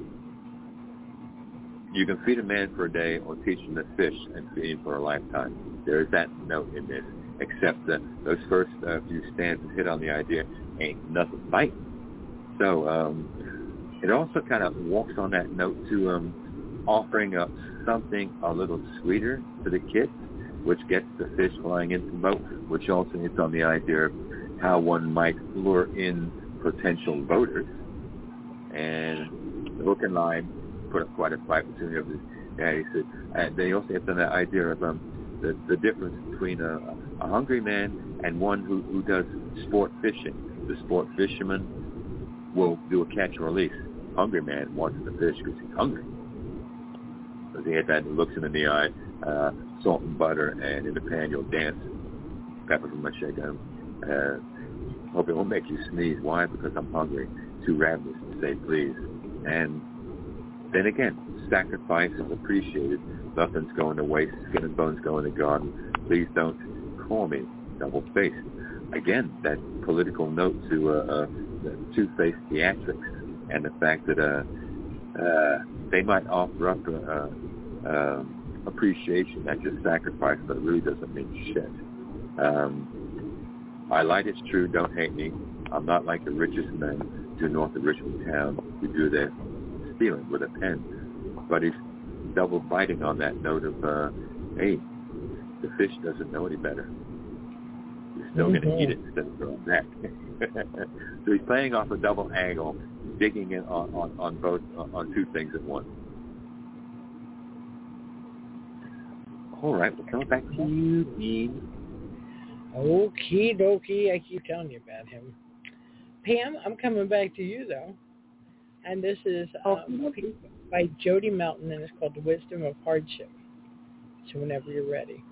Speaker 2: you can feed a man for a day or teach him to fish and feed him for a lifetime. There is that note in this, except that those first uh, few stanzas hit on the idea, ain't nothing biting. So um, it also kind of walks on that note to um, offering up something a little sweeter to the kids, which gets the fish flying into the boat, which also hits on the idea of how one might lure in potential voters. And the hook and line put up quite a fight between them. Yeah, he said, and they also hit on that idea of um, the, the difference between a, a hungry man and one who, who does sport fishing. The sport fisherman will do a catch and release. Hungry man wants to fish because he's hungry. Because he has that looks him in the eye, uh, salt and butter, and in the pan you'll dance. Pepper from my shaker. Uh, hope it won't make you sneeze. Why? Because I'm hungry. Too ravenous to say please. And then again, sacrifice is appreciated. Nothing's going to waste. Skin and bones go in the garden. Please don't call me double-faced. Again, that political note to uh, uh, the two-faced theatrics and the fact that uh, uh, they might offer up uh, uh, appreciation, not just sacrifice, but it really doesn't mean shit. Um, my light is true. Don't hate me. I'm not like the richest men due north of Richmond town who do their stealing with a pen. But he's double biting on that note of, uh, hey, the fish doesn't know any better. You're still mm-hmm. going to eat it instead of throwing back. So he's playing off a double angle, digging in on, on, on both on two things at once. All right, we're coming back to you, Dean.
Speaker 3: Okie dokie, I keep telling you about him. Pam, I'm coming back to you, though. And this is um, by Jody Melton, and it's called The Wisdom of Hardship. So whenever you're ready.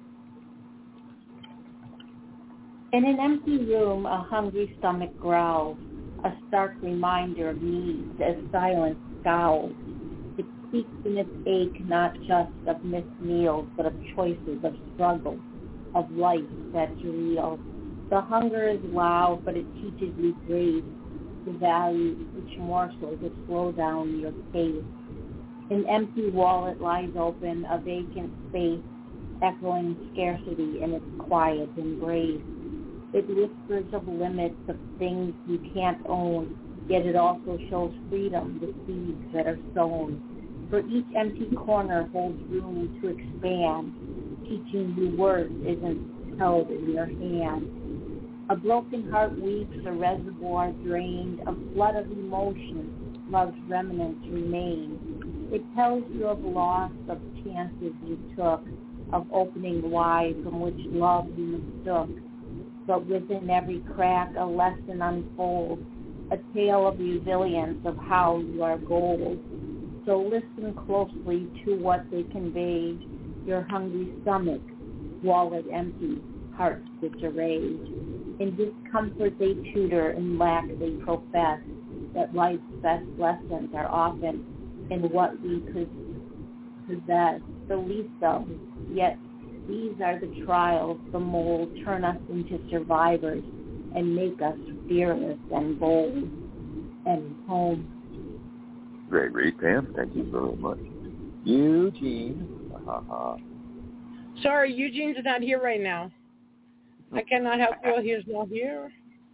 Speaker 4: In an empty room, a hungry stomach growls, a stark reminder of needs as silence scowls. It speaks in its ache not just of missed meals, but of choices, of struggle, of life that's real. The hunger is loud, but it teaches you grace, to value each morsel, to slow down your pace. An empty wallet lies open, a vacant space, echoing scarcity in its quiet embrace. It whispers of limits, of things you can't own, yet it also shows freedom, the seeds that are sown. For each empty corner holds room to expand, teaching you worth isn't held in your hand. A broken heart weeps, a reservoir drained, a flood of emotion, love's remnants remain. It tells you of loss, of chances you took, of opening wide from which love you mistook. But within every crack a lesson unfolds, a tale of resilience, of how you are gold. So listen closely to what they convey, your hungry stomach, wallet empty, heart disarrayed. In discomfort they tutor, in lack they profess, that life's best lessons are often in what we possess, the least of, yet these are the trials, the mold, turn us into survivors and make us fearless and bold and home.
Speaker 2: Great read, Pam. Thank you very much. Eugene. Uh-huh.
Speaker 3: Sorry, Eugene's not here right now. I cannot help you. He is not here.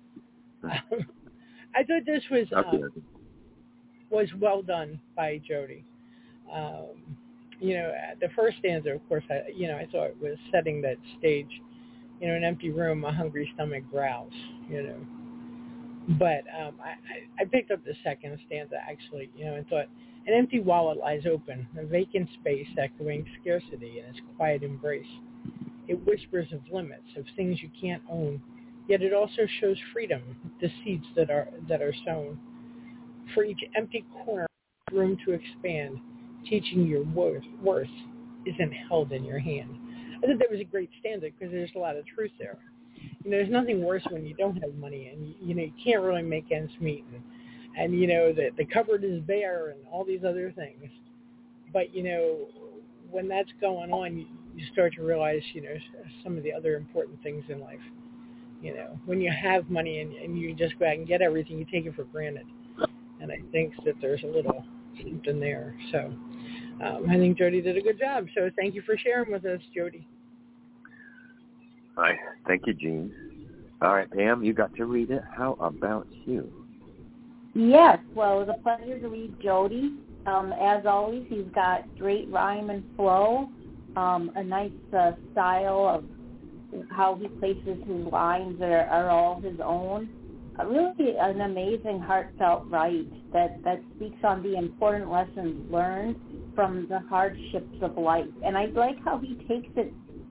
Speaker 3: I thought this was um, was well done by Jody. Um, you know, the first stanza, of course, I, you know, I thought it was setting that stage. You know, an empty room, a hungry stomach growls. You know, but um, I, I picked up the second stanza actually. You know, and thought an empty wallet lies open, a vacant space echoing scarcity in its quiet embrace. It whispers of limits, of things you can't own, yet it also shows freedom, the seeds that are that are sown. For each empty corner, room to expand, teaching your worth, worth isn't held in your hand. I thought that was a great stanza because there's a lot of truth there. You know, there's nothing worse when you don't have money and, you, you know, you can't really make ends meet. And, and you know, the, the cupboard is bare and all these other things. But, you know, when that's going on, you, you start to realize, you know, some of the other important things in life. You know, when you have money and, and you just go out and get everything, you take it for granted. And I think that there's a little something there. So um, I think Jody did a good job. So thank you for sharing with us, Jody.
Speaker 2: All right. Thank you, Jean. All right, Pam, you got to read it. How about you?
Speaker 4: Yes. Well, it was a pleasure to read Jody. Um, as always, he's got great rhyme and flow. Um, a nice uh, style of how he places his lines that are, are all his own. Uh, really an amazing heartfelt write that, that speaks on the important lessons learned from the hardships of life. And I like how he takes it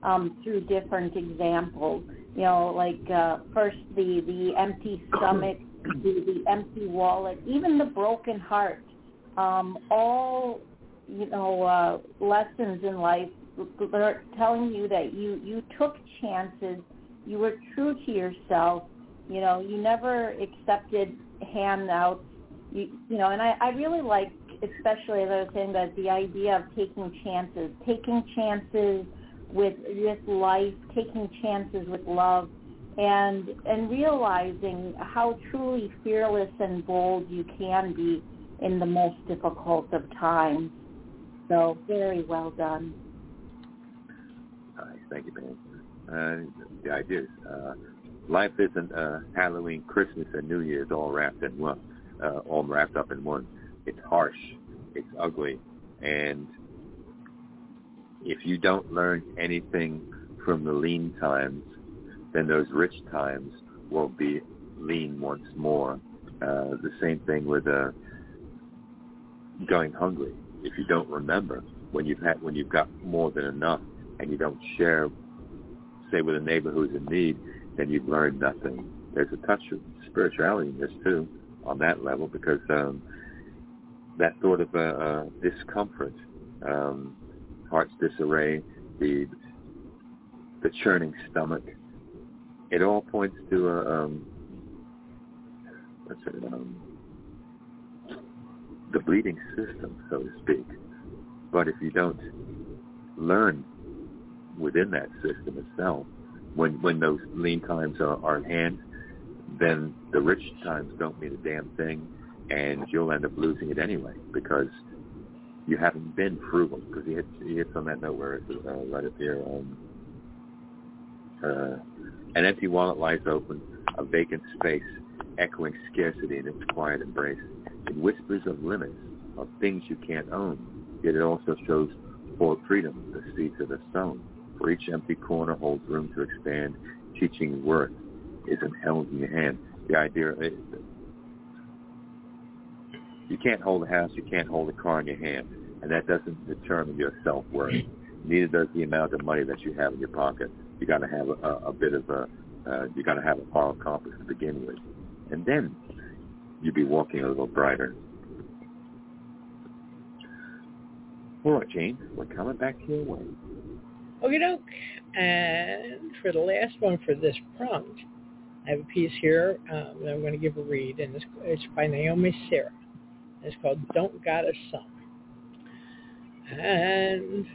Speaker 4: um, through different examples. You know, like uh, first the, the empty stomach, the, the empty wallet, even the broken heart, um, all, you know, uh, lessons in life. They're telling you that you, you took chances, you were true to yourself, you know, you never accepted handouts, you, you know, and I, I really like, especially as I was saying, that the idea of taking chances, taking chances with with life, taking chances with love, and and realizing how truly fearless and bold you can be in the most difficult of times. So very well done.
Speaker 2: Nice, thank you, Ben. Uh, the idea is uh, life isn't uh, Halloween, Christmas, and New Year's all wrapped in one, uh, all wrapped up in one. It's harsh, it's ugly, and if you don't learn anything from the lean times, then those rich times will be lean once more. Uh, the same thing with uh, going hungry. If you don't remember when you've had, when you've got more than enough, and you don't share, say, with a neighbor who's in need, then you've learned nothing. There's a touch of spirituality in this too, on that level, because um, that sort of uh, uh, discomfort. Um, heart's disarray, the the churning stomach, it all points to a, um, what's it, um, the bleeding system, so to speak. But if you don't learn within that system itself, when when those lean times are, are at hand, then the rich times don't mean a damn thing, and you'll end up losing it anyway, because you haven't been frugal, because he hits, he hits on that note where it's uh, right up here. Um, uh, an empty wallet lies open, a vacant space, echoing scarcity in its quiet embrace. It whispers of limits, of things you can't own, yet it also shows full freedom, the seeds of the sown. For each empty corner holds room to expand, teaching worth isn't held in your hand. The idea is you can't hold a house, you can't hold a car in your hand, and that doesn't determine your self-worth. Neither does the amount of money that you have in your pocket. You got to have a, a bit of a, uh, you got to have a moral compass to begin with, and then you'll be walking a little brighter. All right, Jane, we're coming back to your way.
Speaker 3: Okie doke. And for the last one for this prompt, I have a piece here um, that I'm going to give a read, and it's, it's by Naomi Sarah. It's called Don't Got a Son. And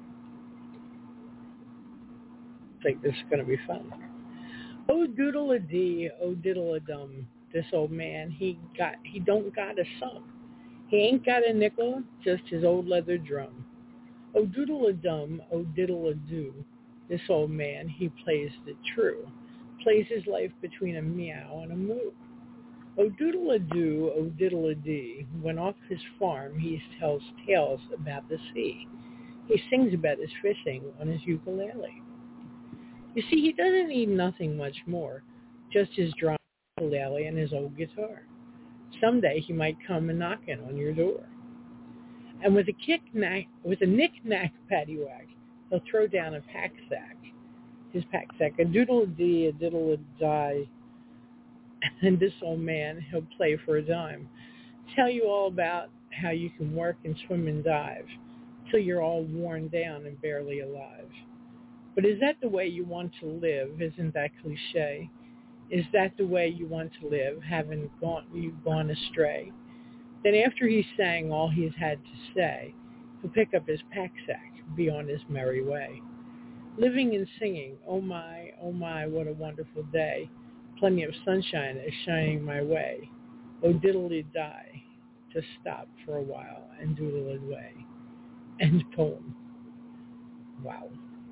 Speaker 3: I think this is going to be fun. Oh, doodle-a-dee, oh, diddle-a-dum, this old man, he got he don't got a son. He ain't got a nickel, just his old leather drum. Oh, doodle-a-dum, oh, diddle-a-doo, this old man, he plays the true, plays his life between a meow and a moo. Oh, doodle-a-doo, oh, diddle-a-dee, when off his farm he tells tales about the sea. He sings about his fishing on his ukulele. You see, he doesn't need nothing much more, just his drum ukulele and his old guitar. Someday he might come a knocking on your door. And with a kick-knack, with a knick-knack paddywhack, he'll throw down a pack sack, his pack sack, a doodle-a-dee, a diddle-a-die, and this old man, he'll play for a dime. Tell you all about how you can work and swim and dive till you're all worn down and barely alive. But is that the way you want to live? Isn't that cliche? Is that the way you want to live? Haven't gone, you gone astray? Then after he sang all he's had to say, he'll pick up his pack sack, be on his merry way. Living and singing, oh my, oh my, what a wonderful day. Plenty of sunshine is shining my way. Oh, diddly-die, just stop for a while and doodle away. End poem. Wow.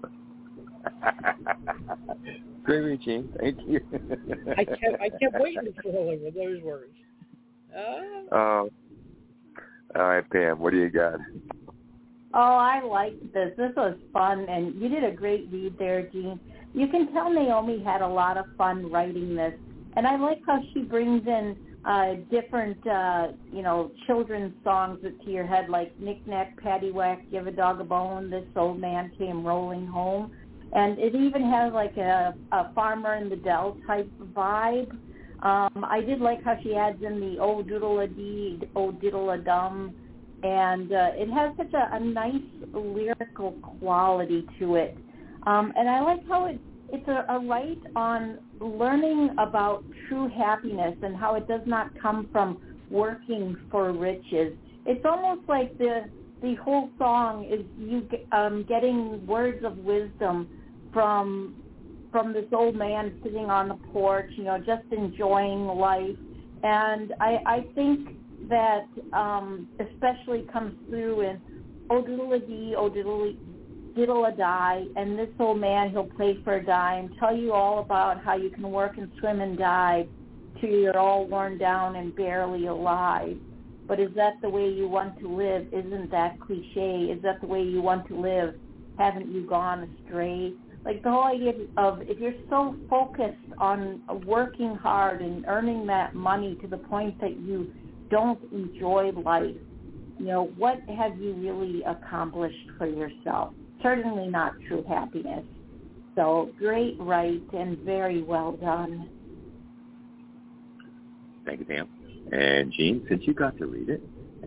Speaker 2: Great reaching. Thank you.
Speaker 3: I kept I kept waiting for over those words. Uh,
Speaker 2: oh. All right, Pam, what do you got?
Speaker 4: Oh, I liked this. This was fun, and you did a great read there, Jean. You can tell Naomi had a lot of fun writing this, and I like how she brings in uh, different, uh, you know, children's songs to your head, like Knick-Knack, Paddywhack, Give a Dog a Bone, This Old Man Came Rolling Home. And it even has like a, a Farmer in the Dell type vibe. Um, I did like how she adds in the oh doodle-a-dee, oh diddle-a-dum, and uh, it has such a, a nice lyrical quality to it. Um, and I like how it, it's a, a right on learning about true happiness and how it does not come from working for riches. It's almost like the the whole song is you um, getting words of wisdom from from this old man sitting on the porch, you know, just enjoying life. And I, I think that um, especially comes through in oh diddle-a-dee, oh diddle diddle-a-die, and this old man, he'll play for a dime, tell you all about how you can work and swim and dive till you're all worn down and barely alive. But is that the way you want to live? Isn't that cliche? Is that the way you want to live? Haven't you gone astray? Like the whole idea of if you're so focused on working hard and earning that money to the point that you don't enjoy life, you know, what have you really accomplished for yourself? Certainly not true happiness. So great write and very well done.
Speaker 2: Thank you, Pam. And Jean, since you got to read it.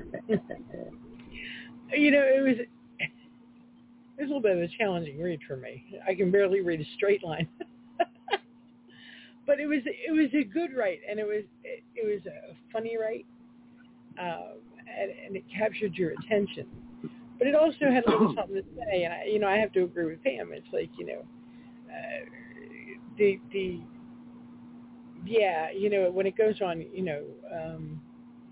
Speaker 3: You know, it was it was a little bit of a challenging read for me. I can barely read a straight line. But it was it was a good write, and it was it, it was a funny write, um, and, and it captured your attention. But it also had a little something to say, and I, you know, I have to agree with Pam. It's like, you know, uh, the the yeah, you know, when it goes on, you know, um,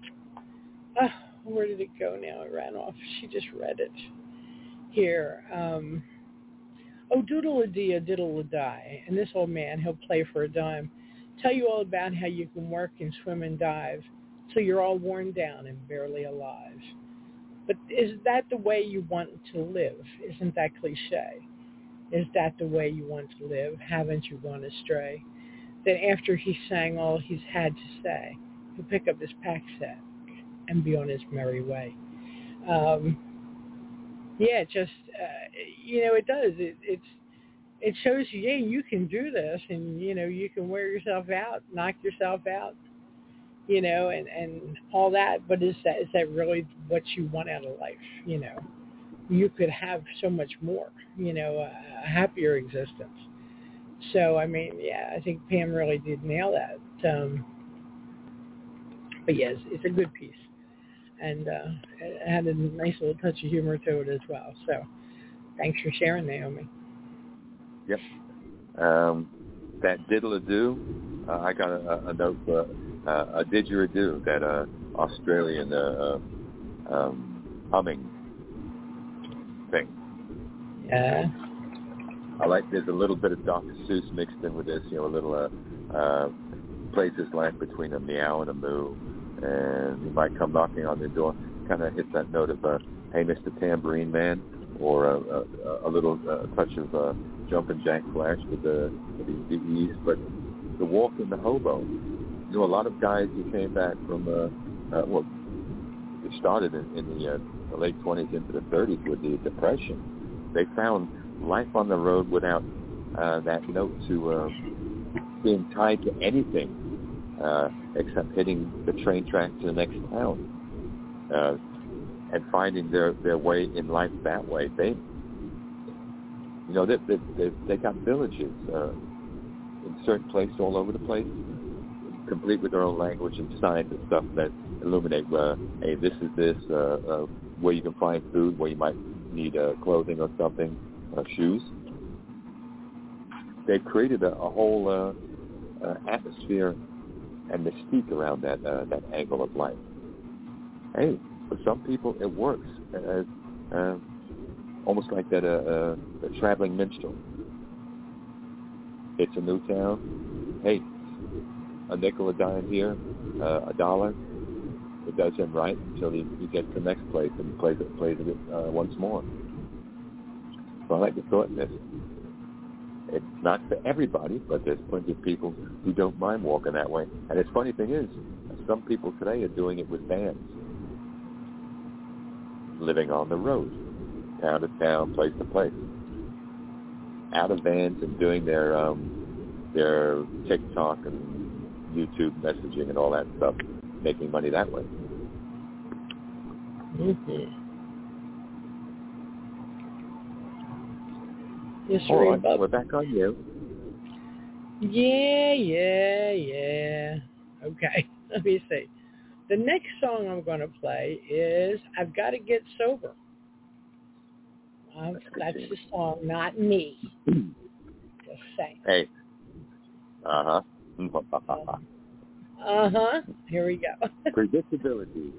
Speaker 3: oh, where did it go now? It ran off. She just read it here. Um, oh, doodle-a-dee, a diddle-a-die, and this old man, he'll play for a dime. Tell you all about how you can work and swim and dive till you're all worn down and barely alive. But is that the way you want to live? Isn't that cliche? Is that the way you want to live? Haven't you gone astray? Then after he sang all he's had to say, he'll pick up his pack sack and be on his merry way. Um, yeah, just, uh, you know, it does. It, it's it shows you, yeah, you can do this, and, you know, you can wear yourself out, knock yourself out, you know, and, and all that. But is that is that really what you want out of life? You know, you could have so much more, you know, a, a happier existence. So, I mean, yeah, I think Pam really did nail that. Um, but, yes, it's a good piece. And uh, it had a nice little touch of humor to it as well. So, thanks for sharing, Naomi.
Speaker 2: Yep. Um, that diddle-a-doo, uh, I got a, a note for uh, a didgeridoo, that uh, Australian uh, um, humming thing.
Speaker 3: Yeah.
Speaker 2: I like there's a little bit of Doctor Seuss mixed in with this, you know, a little uh, uh, plays his line between a meow and a moo, and he might come knocking on the door, kind of hits that note of, uh, hey, Mister Tambourine Man, or a, a, a little uh, touch of uh, Jumpin' Jack Flash with the, the, the ease, but the walk in the hobo. You know, a lot of guys who came back from, uh, uh, well, it started in, in the, uh, the late twenties into the thirties with the Depression. They found life on the road without uh, that note to uh, being tied to anything uh, except hitting the train track to the next town uh, and finding their, their way in life that way. They, you know, they they, they, they got villages uh, in certain places all over the place, complete with their own language and signs and stuff that illuminate, uh, hey, this is this, uh, uh, where you can find food, where you might need uh, clothing or something. Uh, shoes. They've created a, a whole uh, uh, atmosphere and mystique around that uh, that angle of life. Hey, for some people it works. Uh, uh, almost like that uh, uh, the traveling minstrel. It's a new town. Hey, a nickel a dime here, uh, a dollar. It does him right until he, he gets to the next place and he plays it, plays it uh, once more. So I like the thought in this. It's not for everybody, but there's plenty of people who don't mind walking that way. And the funny thing is, some people today are doing it with bands. Living on the road, town to town, place to place. out of vans and doing their um, their TikTok and YouTube messaging and all that stuff, making money that way.
Speaker 3: Mm-hmm. Yes,
Speaker 2: All right, we're back on you.
Speaker 3: Yeah, yeah, yeah. Okay, let me see. The next song I'm going to play is I've Got to Get Sober. Um, that's the song, not me. Just saying.
Speaker 2: Hey. Uh-huh.
Speaker 3: uh-huh. Here we go.
Speaker 2: Predictability.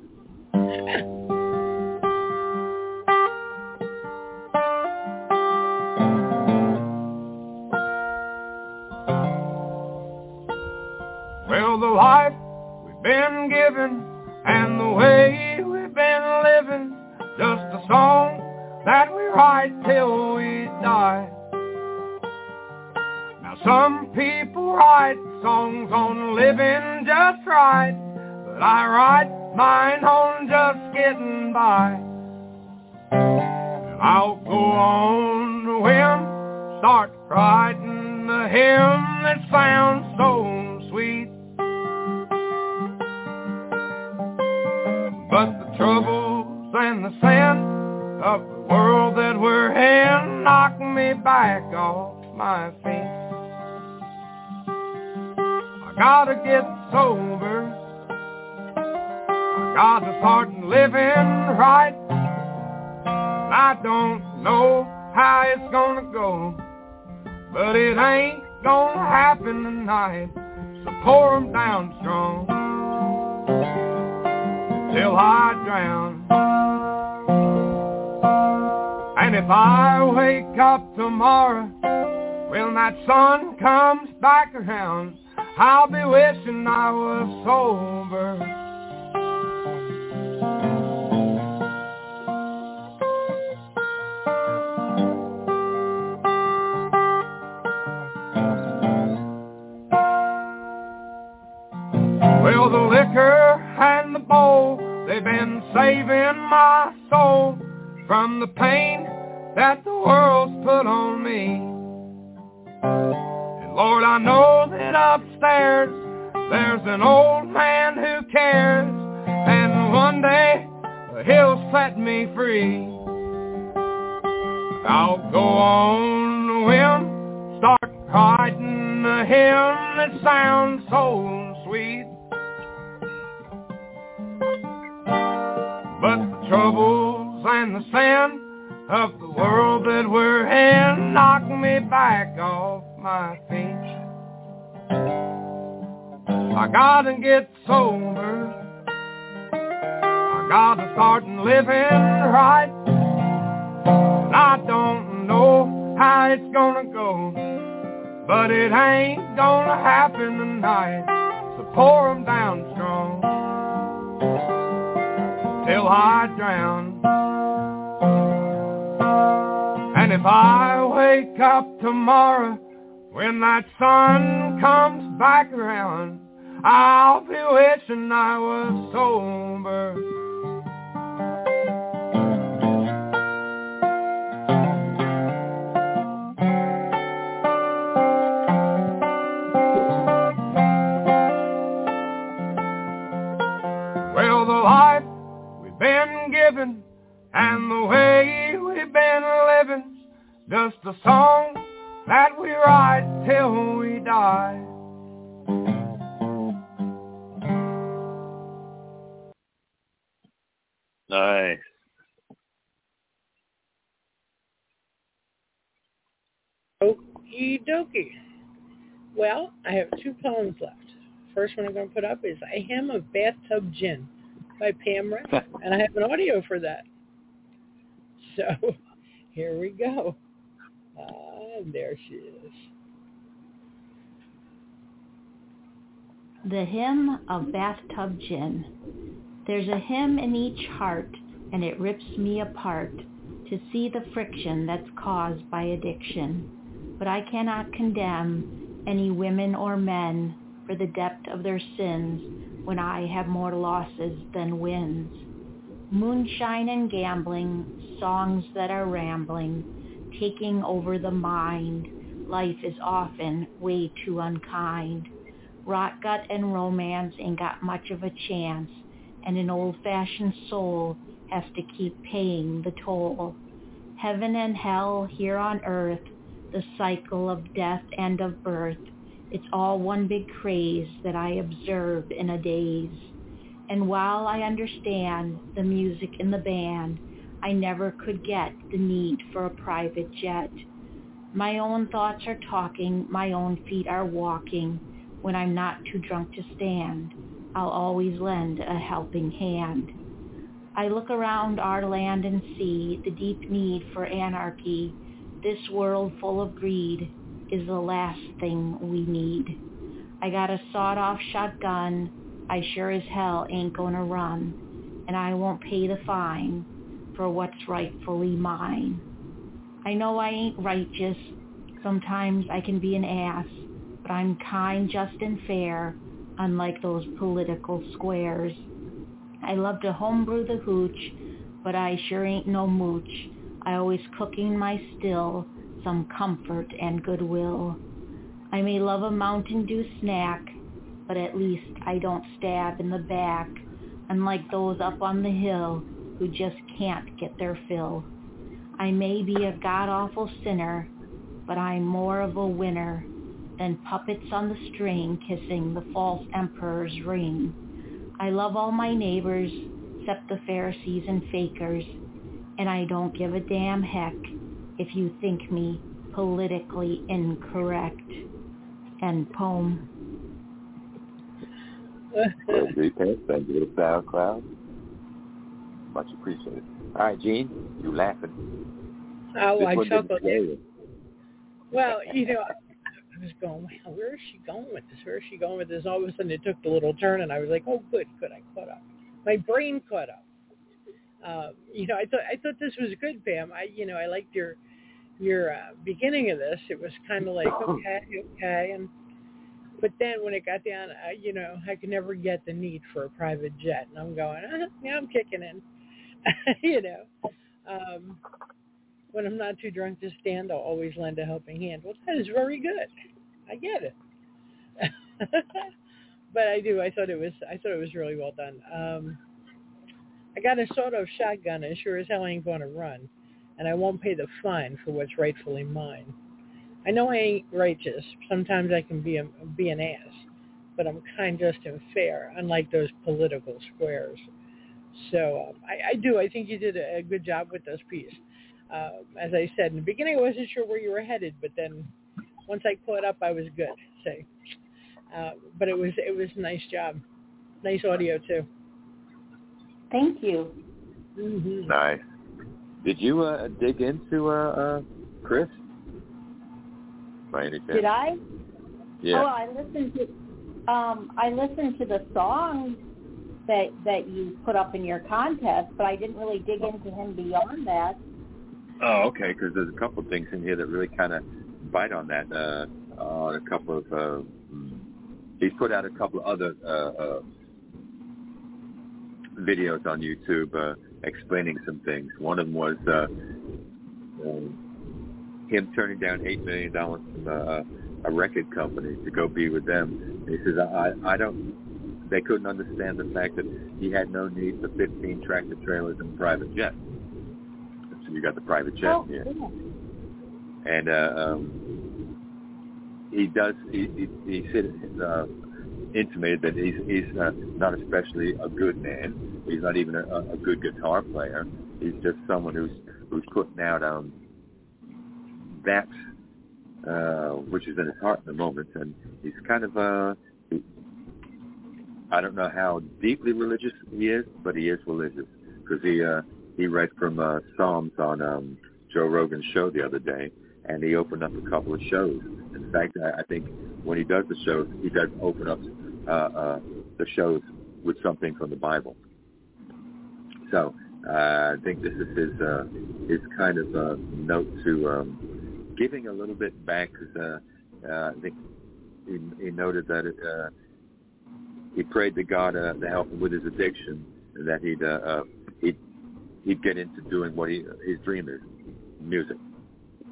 Speaker 6: Well, the life we've been given and the way we've been living, just a song that we write till we die. Now some people write songs on living just right, but I write mine on just getting by. And I'll go on to him, start writing the hymn that sounds so sweet. But the troubles and the sin of the world that we're in knock me back off my feet. I gotta get sober. I gotta start living right. I don't know how it's gonna go, but it ain't gonna happen tonight. So pour 'em down strong till I drown. And if I wake up tomorrow when that sun comes back around, I'll be wishing I was sober. Well, the liquor and the bowl, they've been saving my soul from the pain that the world's put on me. And Lord, I know that upstairs there's an old man who cares, and one day he'll set me free. I'll go on to him, start writing a hymn that sounds so sweet. But the troubles and the sin of the world that we're in knock me back off my feet. I gotta get sober. I gotta start living right. And I don't know how it's gonna go, but it ain't gonna happen tonight. So pour 'em down strong till I drown. And if I wake up tomorrow when that sun comes back around, I'll be wishing I was sober. Well, the life we've been given and the way we've been living, just a song that we write till we die.
Speaker 2: Nice.
Speaker 3: Okie dokie. Well, I have two poems left. First one I'm going to put up is A Hymn of Bathtub Gin by Pam Ray, and I have an audio for that. So, here we go. Ah, there she is.
Speaker 4: The Hymn of Bathtub Gin. There's a hymn in each heart, and it rips me apart to see the friction that's caused by addiction. But I cannot condemn any women or men for the depth of their sins when I have more losses than wins. Moonshine and gambling, songs that are rambling, taking over the mind. Life is often way too unkind. Rot gut and romance ain't got much of a chance, and an old-fashioned soul has to keep paying the toll. Heaven and hell here on earth, the cycle of death and of birth, it's all one big craze that I observe in a daze. And while I understand the music in the band, I never could get the need for a private jet. My own thoughts are talking, my own feet are walking. When I'm not too drunk to stand, I'll always lend a helping hand. I look around our land and see the deep need for anarchy. This world full of greed is the last thing we need. I got a sawed-off shotgun, I sure as hell ain't gonna run, and I won't pay the fine for what's rightfully mine. I know I ain't righteous, sometimes I can be an ass, but I'm kind, just, and fair, unlike those political squares. I love to homebrew the hooch, but I sure ain't no mooch. I always cooking my still, some comfort and goodwill. I may love a Mountain Dew snack, but at least I don't stab in the back, unlike those up on the hill who just can't get their fill. I may be a god-awful sinner, but I'm more of a winner than puppets on the string kissing the false emperor's ring. I love all my neighbors, except the Pharisees and fakers, and I don't give a damn heck if you think me politically incorrect. End poem.
Speaker 2: Well, thank you to SoundCloud. Much appreciated. All right, Gene, you laughing.
Speaker 3: Oh,
Speaker 2: this
Speaker 3: I chuckled.
Speaker 2: You.
Speaker 3: Well, you know, I was going, well, where is she going with this? Where is she going with this? All of a sudden it took the little turn, and I was like, oh, good, good, I caught up. My brain caught up. Um, you know, I thought I thought this was good, Pam. I, you know, I liked your your uh, beginning of this. It was kind of like, okay, okay, and but then when it got down, uh, you know, I could never get the need for a private jet, and I'm going, uh, yeah, I'm kicking in, you know. Um, when I'm not too drunk to stand, I'll always lend a helping hand. Well, that is very good. I get it. But I do. I thought it was. I thought it was really well done. Um, I got a sawed-off shotgun, and sure as hell ain't going to run, and I won't pay the fine for what's rightfully mine. I know I ain't righteous. Sometimes I can be a, be an ass, but I'm kind, just, and fair, unlike those political squares. So um, I, I do. I think you did a, a good job with those pieces. Uh, as I said in the beginning, I wasn't sure where you were headed, but then once I caught up, I was good. So, uh, but it was it was a nice job, nice audio too.
Speaker 4: Thank you.
Speaker 3: Mm-hmm.
Speaker 2: Nice. Did you uh, dig into uh, uh, Chris? By any chance?
Speaker 4: Did I?
Speaker 2: Yeah.
Speaker 4: Oh, I listened to um, I listened to the songs that that you put up in your contest, but I didn't really dig into him beyond that.
Speaker 2: Oh, okay, because there's a couple of things in here that really kind of bite on that. Uh, uh, a couple of, uh, he's put out a couple of other uh, uh, videos on YouTube uh, explaining some things. One of them was uh, um, him turning down eight million dollars from uh, a record company to go be with them. And he says, I, I don't, they couldn't understand the fact that he had no need for fifteen tractor trailers and private jets. So you got the private jet
Speaker 4: oh,
Speaker 2: here.
Speaker 4: Yeah.
Speaker 2: And uh, um, he does, he, he, he said, uh, intimated that he's, he's uh, not especially a good man. He's not even a, a good guitar player. He's just someone who's who's putting out um, that uh, which is in his heart in the moment. And he's kind of, uh, he, I don't know how deeply religious he is, but he is religious because he, uh, He read from uh, Psalms on um, Joe Rogan's show the other day, and he opened up a couple of shows. In fact, I, I think when he does the shows, he does open up uh, uh, the shows with something from the Bible. So uh, I think this is his uh, his kind of uh, note to um, giving a little bit back. Cause, uh, uh, I think he, he noted that it, uh, he prayed to God uh, to help him with his addiction, and that he'd uh, uh, he'd he'd get into doing what he, his dream is, music.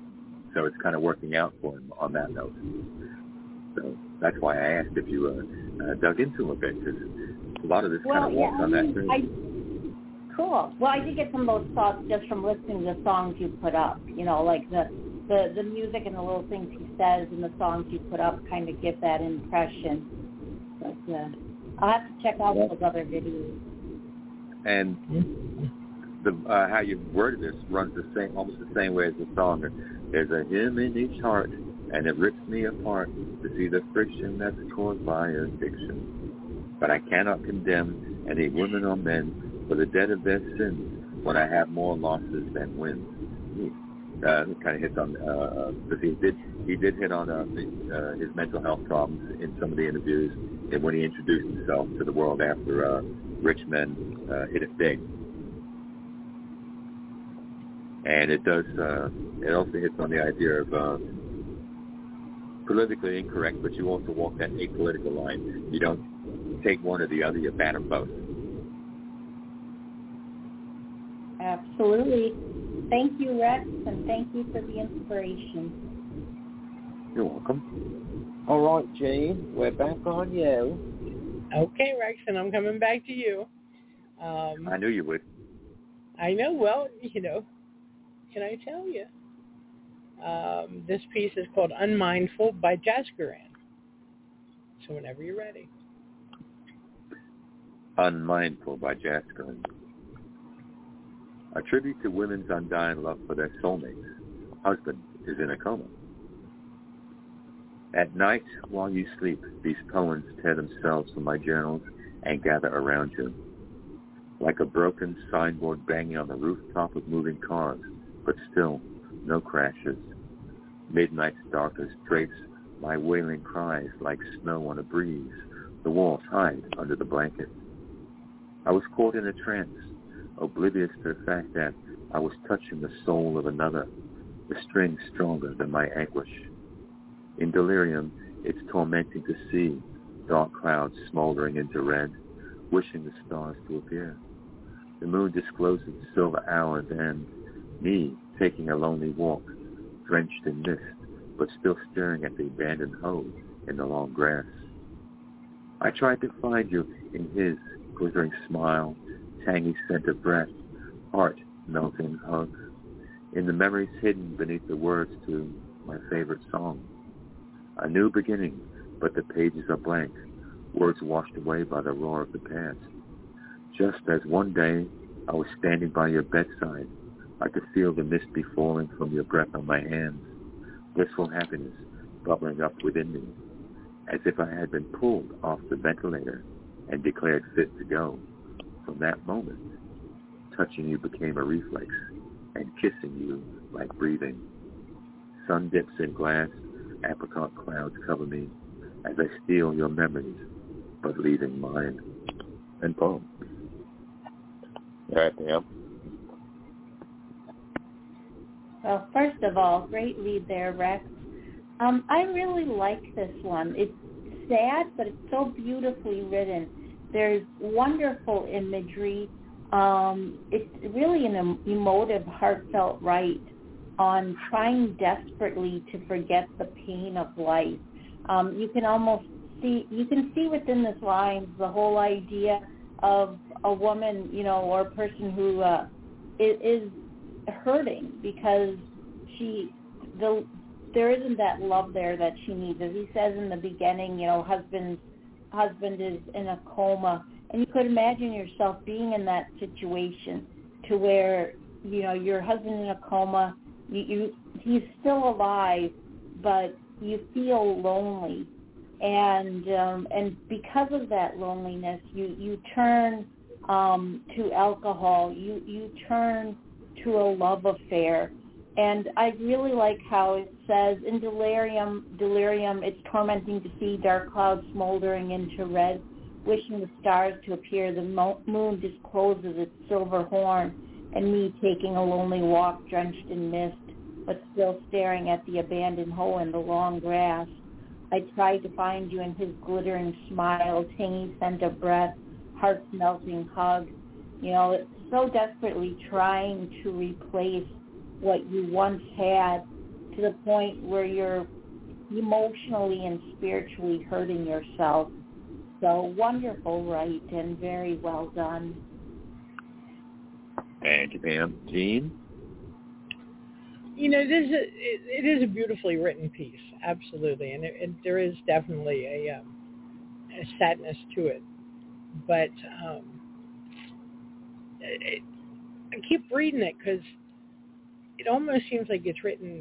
Speaker 2: so it's kind of working out for him on that note. So that's why I asked if you uh, uh, dug into him a bit, because a lot of this
Speaker 4: well,
Speaker 2: kind of walks
Speaker 4: yeah,
Speaker 2: on
Speaker 4: I
Speaker 2: that
Speaker 4: mean,
Speaker 2: too.
Speaker 4: I, cool. Well, I did get some of those thoughts just from listening to the songs you put up. You know, like the the, the music and the little things he says and the songs you put up kind of give that impression. But uh, I'll have to check out
Speaker 2: yeah.
Speaker 4: those other videos.
Speaker 2: And the uh, how you worded this runs the same, almost the same way as the song. There's a hymn in each heart, and it rips me apart to see the friction that's caused by addiction. But I cannot condemn any women or men for the debt of their sins when I have more losses than wins. Uh, it kind of hits on uh, because he did he did hit on uh, the, uh, his mental health problems in some of the interviews, and when he introduced himself to the world after uh, Rich Men uh, Hit It Big. And it does, uh, it also hits on the idea of uh, politically incorrect, but you also walk that apolitical line. You don't take one or the other, you ban them both.
Speaker 4: Absolutely. Thank you, Rex, and thank you for the inspiration.
Speaker 2: You're welcome.
Speaker 8: All right, Gene, we're back on you.
Speaker 3: Okay, Rex, and I'm coming back to you. Um,
Speaker 2: I knew you would.
Speaker 3: I know. Well, you know, can I tell you? Um, this piece is called Unmindful by Jaskaran. So whenever you're ready.
Speaker 2: Unmindful by Jaskaran. A tribute to women's undying love for their soulmates. Husband is in a coma. At night, while you sleep, these poems tear themselves from my journals and gather around you. Like a broken signboard banging on the rooftop of moving cars, but still no crashes. Midnight's darkest drapes my wailing cries like snow on a breeze. The walls hide under the blanket. I was caught in a trance, oblivious to the fact that I was touching the soul of another, the string stronger than my anguish. In delirium, it's tormenting to see dark clouds smoldering into red, wishing the stars to appear. The moon discloses silver hours and me taking a lonely walk, drenched in mist, but still staring at the abandoned hose in the long grass. I tried to find you in his glittering smile, tangy scent of breath, heart-melting hug, in the memories hidden beneath the words to my favorite song. A new beginning, but the pages are blank, words washed away by the roar of the past. Just as one day I was standing by your bedside, I could feel the mist be falling from your breath on my hands, blissful happiness bubbling up within me, as if I had been pulled off the ventilator and declared fit to go. From that moment, touching you became a reflex, and kissing you like breathing. Sun dips in glass, apricot clouds cover me, as I steal your memories, but leaving mine. And poem. All right, Pam.
Speaker 4: Well, first of all, great read there, Rex. Um, I really like this one. It's sad, but it's so beautifully written. There's wonderful imagery. Um, it's really an emotive, heartfelt write on trying desperately to forget the pain of life. Um, you can almost see, you can see within this line the whole idea of a woman, you know, or a person who uh, is, is hurting because she, the, there isn't that love there that she needs. As he says in the beginning, you know, husband, husband is in a coma, and you could imagine yourself being in that situation to where, you know, your husband in a coma, you, you he's still alive, but you feel lonely. And um, and because of that loneliness, you, you turn um, to alcohol. You you turn to a love affair. And I really like how it says, in delirium, delirium, it's tormenting to see dark clouds smoldering into red, wishing the stars to appear. The mo- moon discloses its silver horn, and me taking a lonely walk drenched in mist, but still staring at the abandoned hoe in the long grass. I tried to find you in his glittering smile, tangy scent of breath, heart-melting hug. You know, it's so desperately trying to replace what you once had to the point where you're emotionally and spiritually hurting yourself. So wonderful, right, and very well done.
Speaker 2: Thank you, Pam. Jean?
Speaker 3: You know, it is a, it, it is a beautifully written piece, absolutely, and, it, and there is definitely a, um, a sadness to it. But um, it, I keep reading it because it almost seems like it's written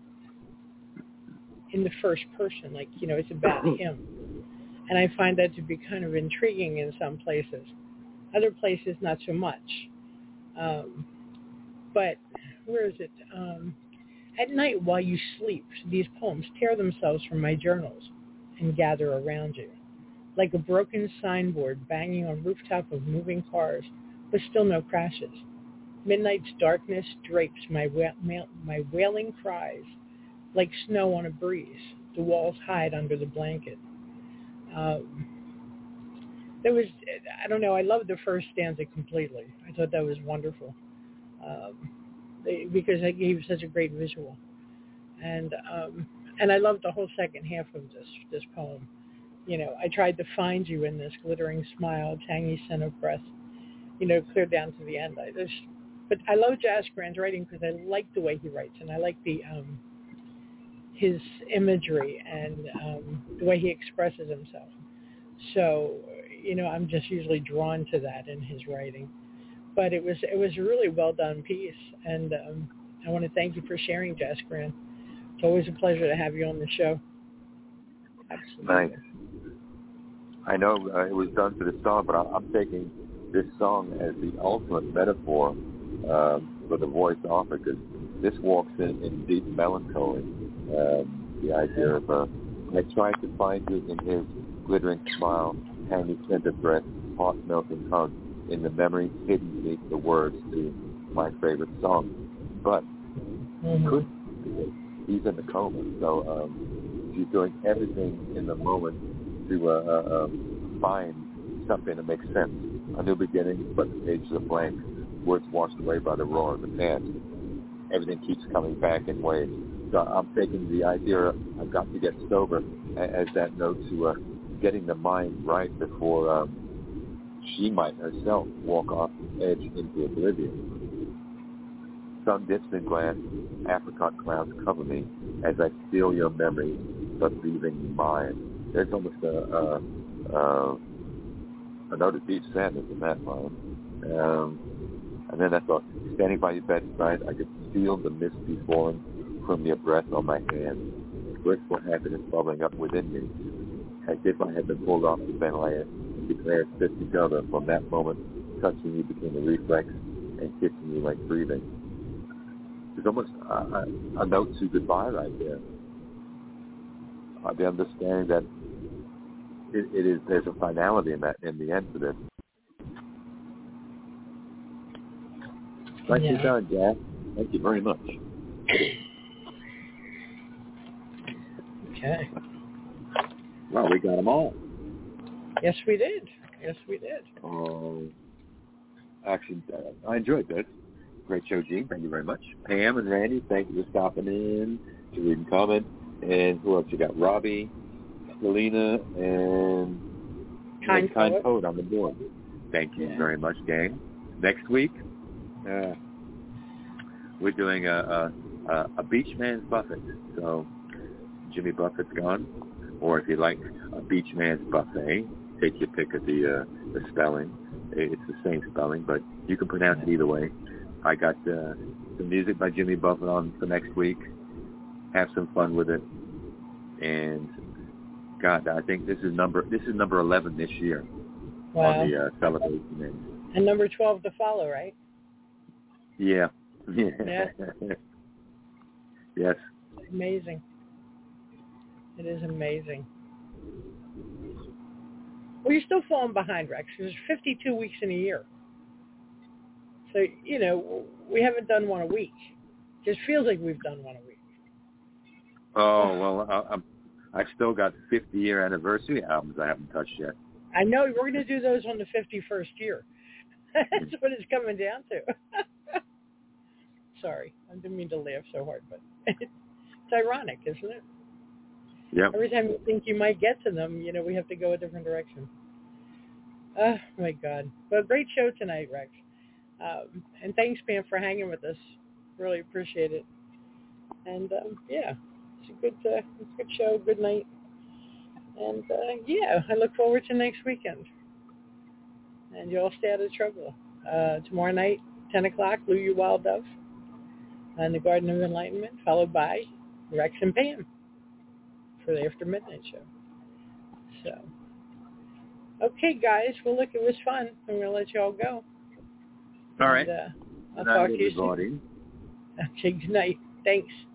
Speaker 3: in the first person, like, you know, it's about him. And I find that to be kind of intriguing in some places. Other places, not so much. Um, but where is it? Um, At night while you sleep, these poems tear themselves from my journals and gather around you. Like a broken signboard banging on rooftop of moving cars, but still no crashes. Midnight's darkness drapes my wa- ma- my wailing cries like snow on a breeze. The walls hide under the blanket. Um, there was, I don't know, I loved the first stanza completely. I thought that was wonderful um, they, because it gave such a great visual. And um, and I loved the whole second half of this this poem. You know, I tried to find you in this glittering smile, tangy scent of breath, you know, clear down to the end. I just, but I love Jasperand's writing because I like the way he writes, and I like the um, his imagery and um, the way he expresses himself. So, you know, I'm just usually drawn to that in his writing. But it was it was a really well done piece, and um, I want to thank you for sharing, Jasperand. It's always a pleasure to have you on the show. Absolutely.
Speaker 2: Nice. I know uh, it was done for the song, but I'm taking this song as the ultimate metaphor uh, for the voice offer, because this walks in, in deep melancholy. Um, the idea of, uh, I tried to find you in his glittering smile, tangy scent of breath, hot melting hug, in the memory hidden beneath the words to my favorite song. But mm-hmm. could he's in the coma, so um, she's doing everything in the moment to uh, uh, um, find something that makes sense. A new beginning, but the pages are blank. Words washed away by the roar of the past. Everything keeps coming back in waves. So I'm taking the idea I've got to get sober as that note to uh, getting the mind right before um, she might herself walk off the edge into oblivion. Sun dips in glass, apricot clouds cover me as I steal your memories, but leaving mine. There's almost a, a, a, a note of deep sadness in that line. Um, and then I thought, standing by your bedside, I could feel the mist befalling from your breath on my hand, blissful happiness bubbling up within me, as if I had been pulled off the ventilator and declared fit to go. From that moment, touching you became a reflex and kissing you like breathing. There's almost a, a, a note to goodbye right there. Uh, the understanding that it, it is there's a finality in that in the end for this. Nicely yeah. done, Jack. Thank you very much.
Speaker 3: Okay.
Speaker 2: Well, we got them all.
Speaker 3: Yes, we did. Yes, we did.
Speaker 2: Um, actually, uh, I enjoyed this. Great show, Gene. Thank you very much. Pam and Randy, thank you for stopping in to read and comment. And who else you got? Robbie, Selena, and
Speaker 3: Kind,
Speaker 2: kind
Speaker 3: Poet.
Speaker 2: Poet on the board. Thank you yeah. very much, gang. Next week, uh, we're doing a, a, a Beach Man's Buffet. So Jimmy Buffett's gone. Or if you like a Beach Man's Buffet, take your pick of the, uh, the spelling. It's the same spelling, but you can pronounce it either way. I got uh, some music by Jimmy Buffett on for next week. Have some fun with it. And God, I think this is number this is number eleven this year
Speaker 3: wow.
Speaker 2: on the uh, celebration.
Speaker 3: And number twelve to follow, right?
Speaker 2: Yeah. Yeah.
Speaker 3: Yeah.
Speaker 2: Yes.
Speaker 3: Amazing. It is amazing. Well, you're still falling behind, Rex. There's fifty-two weeks in a year. So, you know, we haven't done one a week. It just feels like we've done one a week.
Speaker 2: Oh, well, I, I'm, I've still got fifty-year anniversary albums I haven't touched yet.
Speaker 3: I know. We're going to do those on the fifty-first year. That's what it's coming down to. Sorry. I didn't mean to laugh so hard, but It's ironic, isn't it?
Speaker 2: Yep.
Speaker 3: Every time you think you might get to them, you know, we have to go a different direction. Oh, my God. Well, great show tonight, Rex. Um, and thanks, Pam, for hanging with us. Really appreciate it. And, um, yeah, it's a good, uh, it's a good show. Good night. And, uh, yeah, I look forward to next weekend. And you all stay out of trouble. Uh, tomorrow night, ten o'clock, Lou You Wild Dove on the Garden of Enlightenment, followed by Rex and Pam for the After Midnight show. So, okay, guys. Well, look, it was fun. I'm going to let you all go.
Speaker 2: All right.
Speaker 3: And, uh, I'll
Speaker 2: good night,
Speaker 3: talk to you
Speaker 2: everybody.
Speaker 3: soon. Okay, good night. Thanks.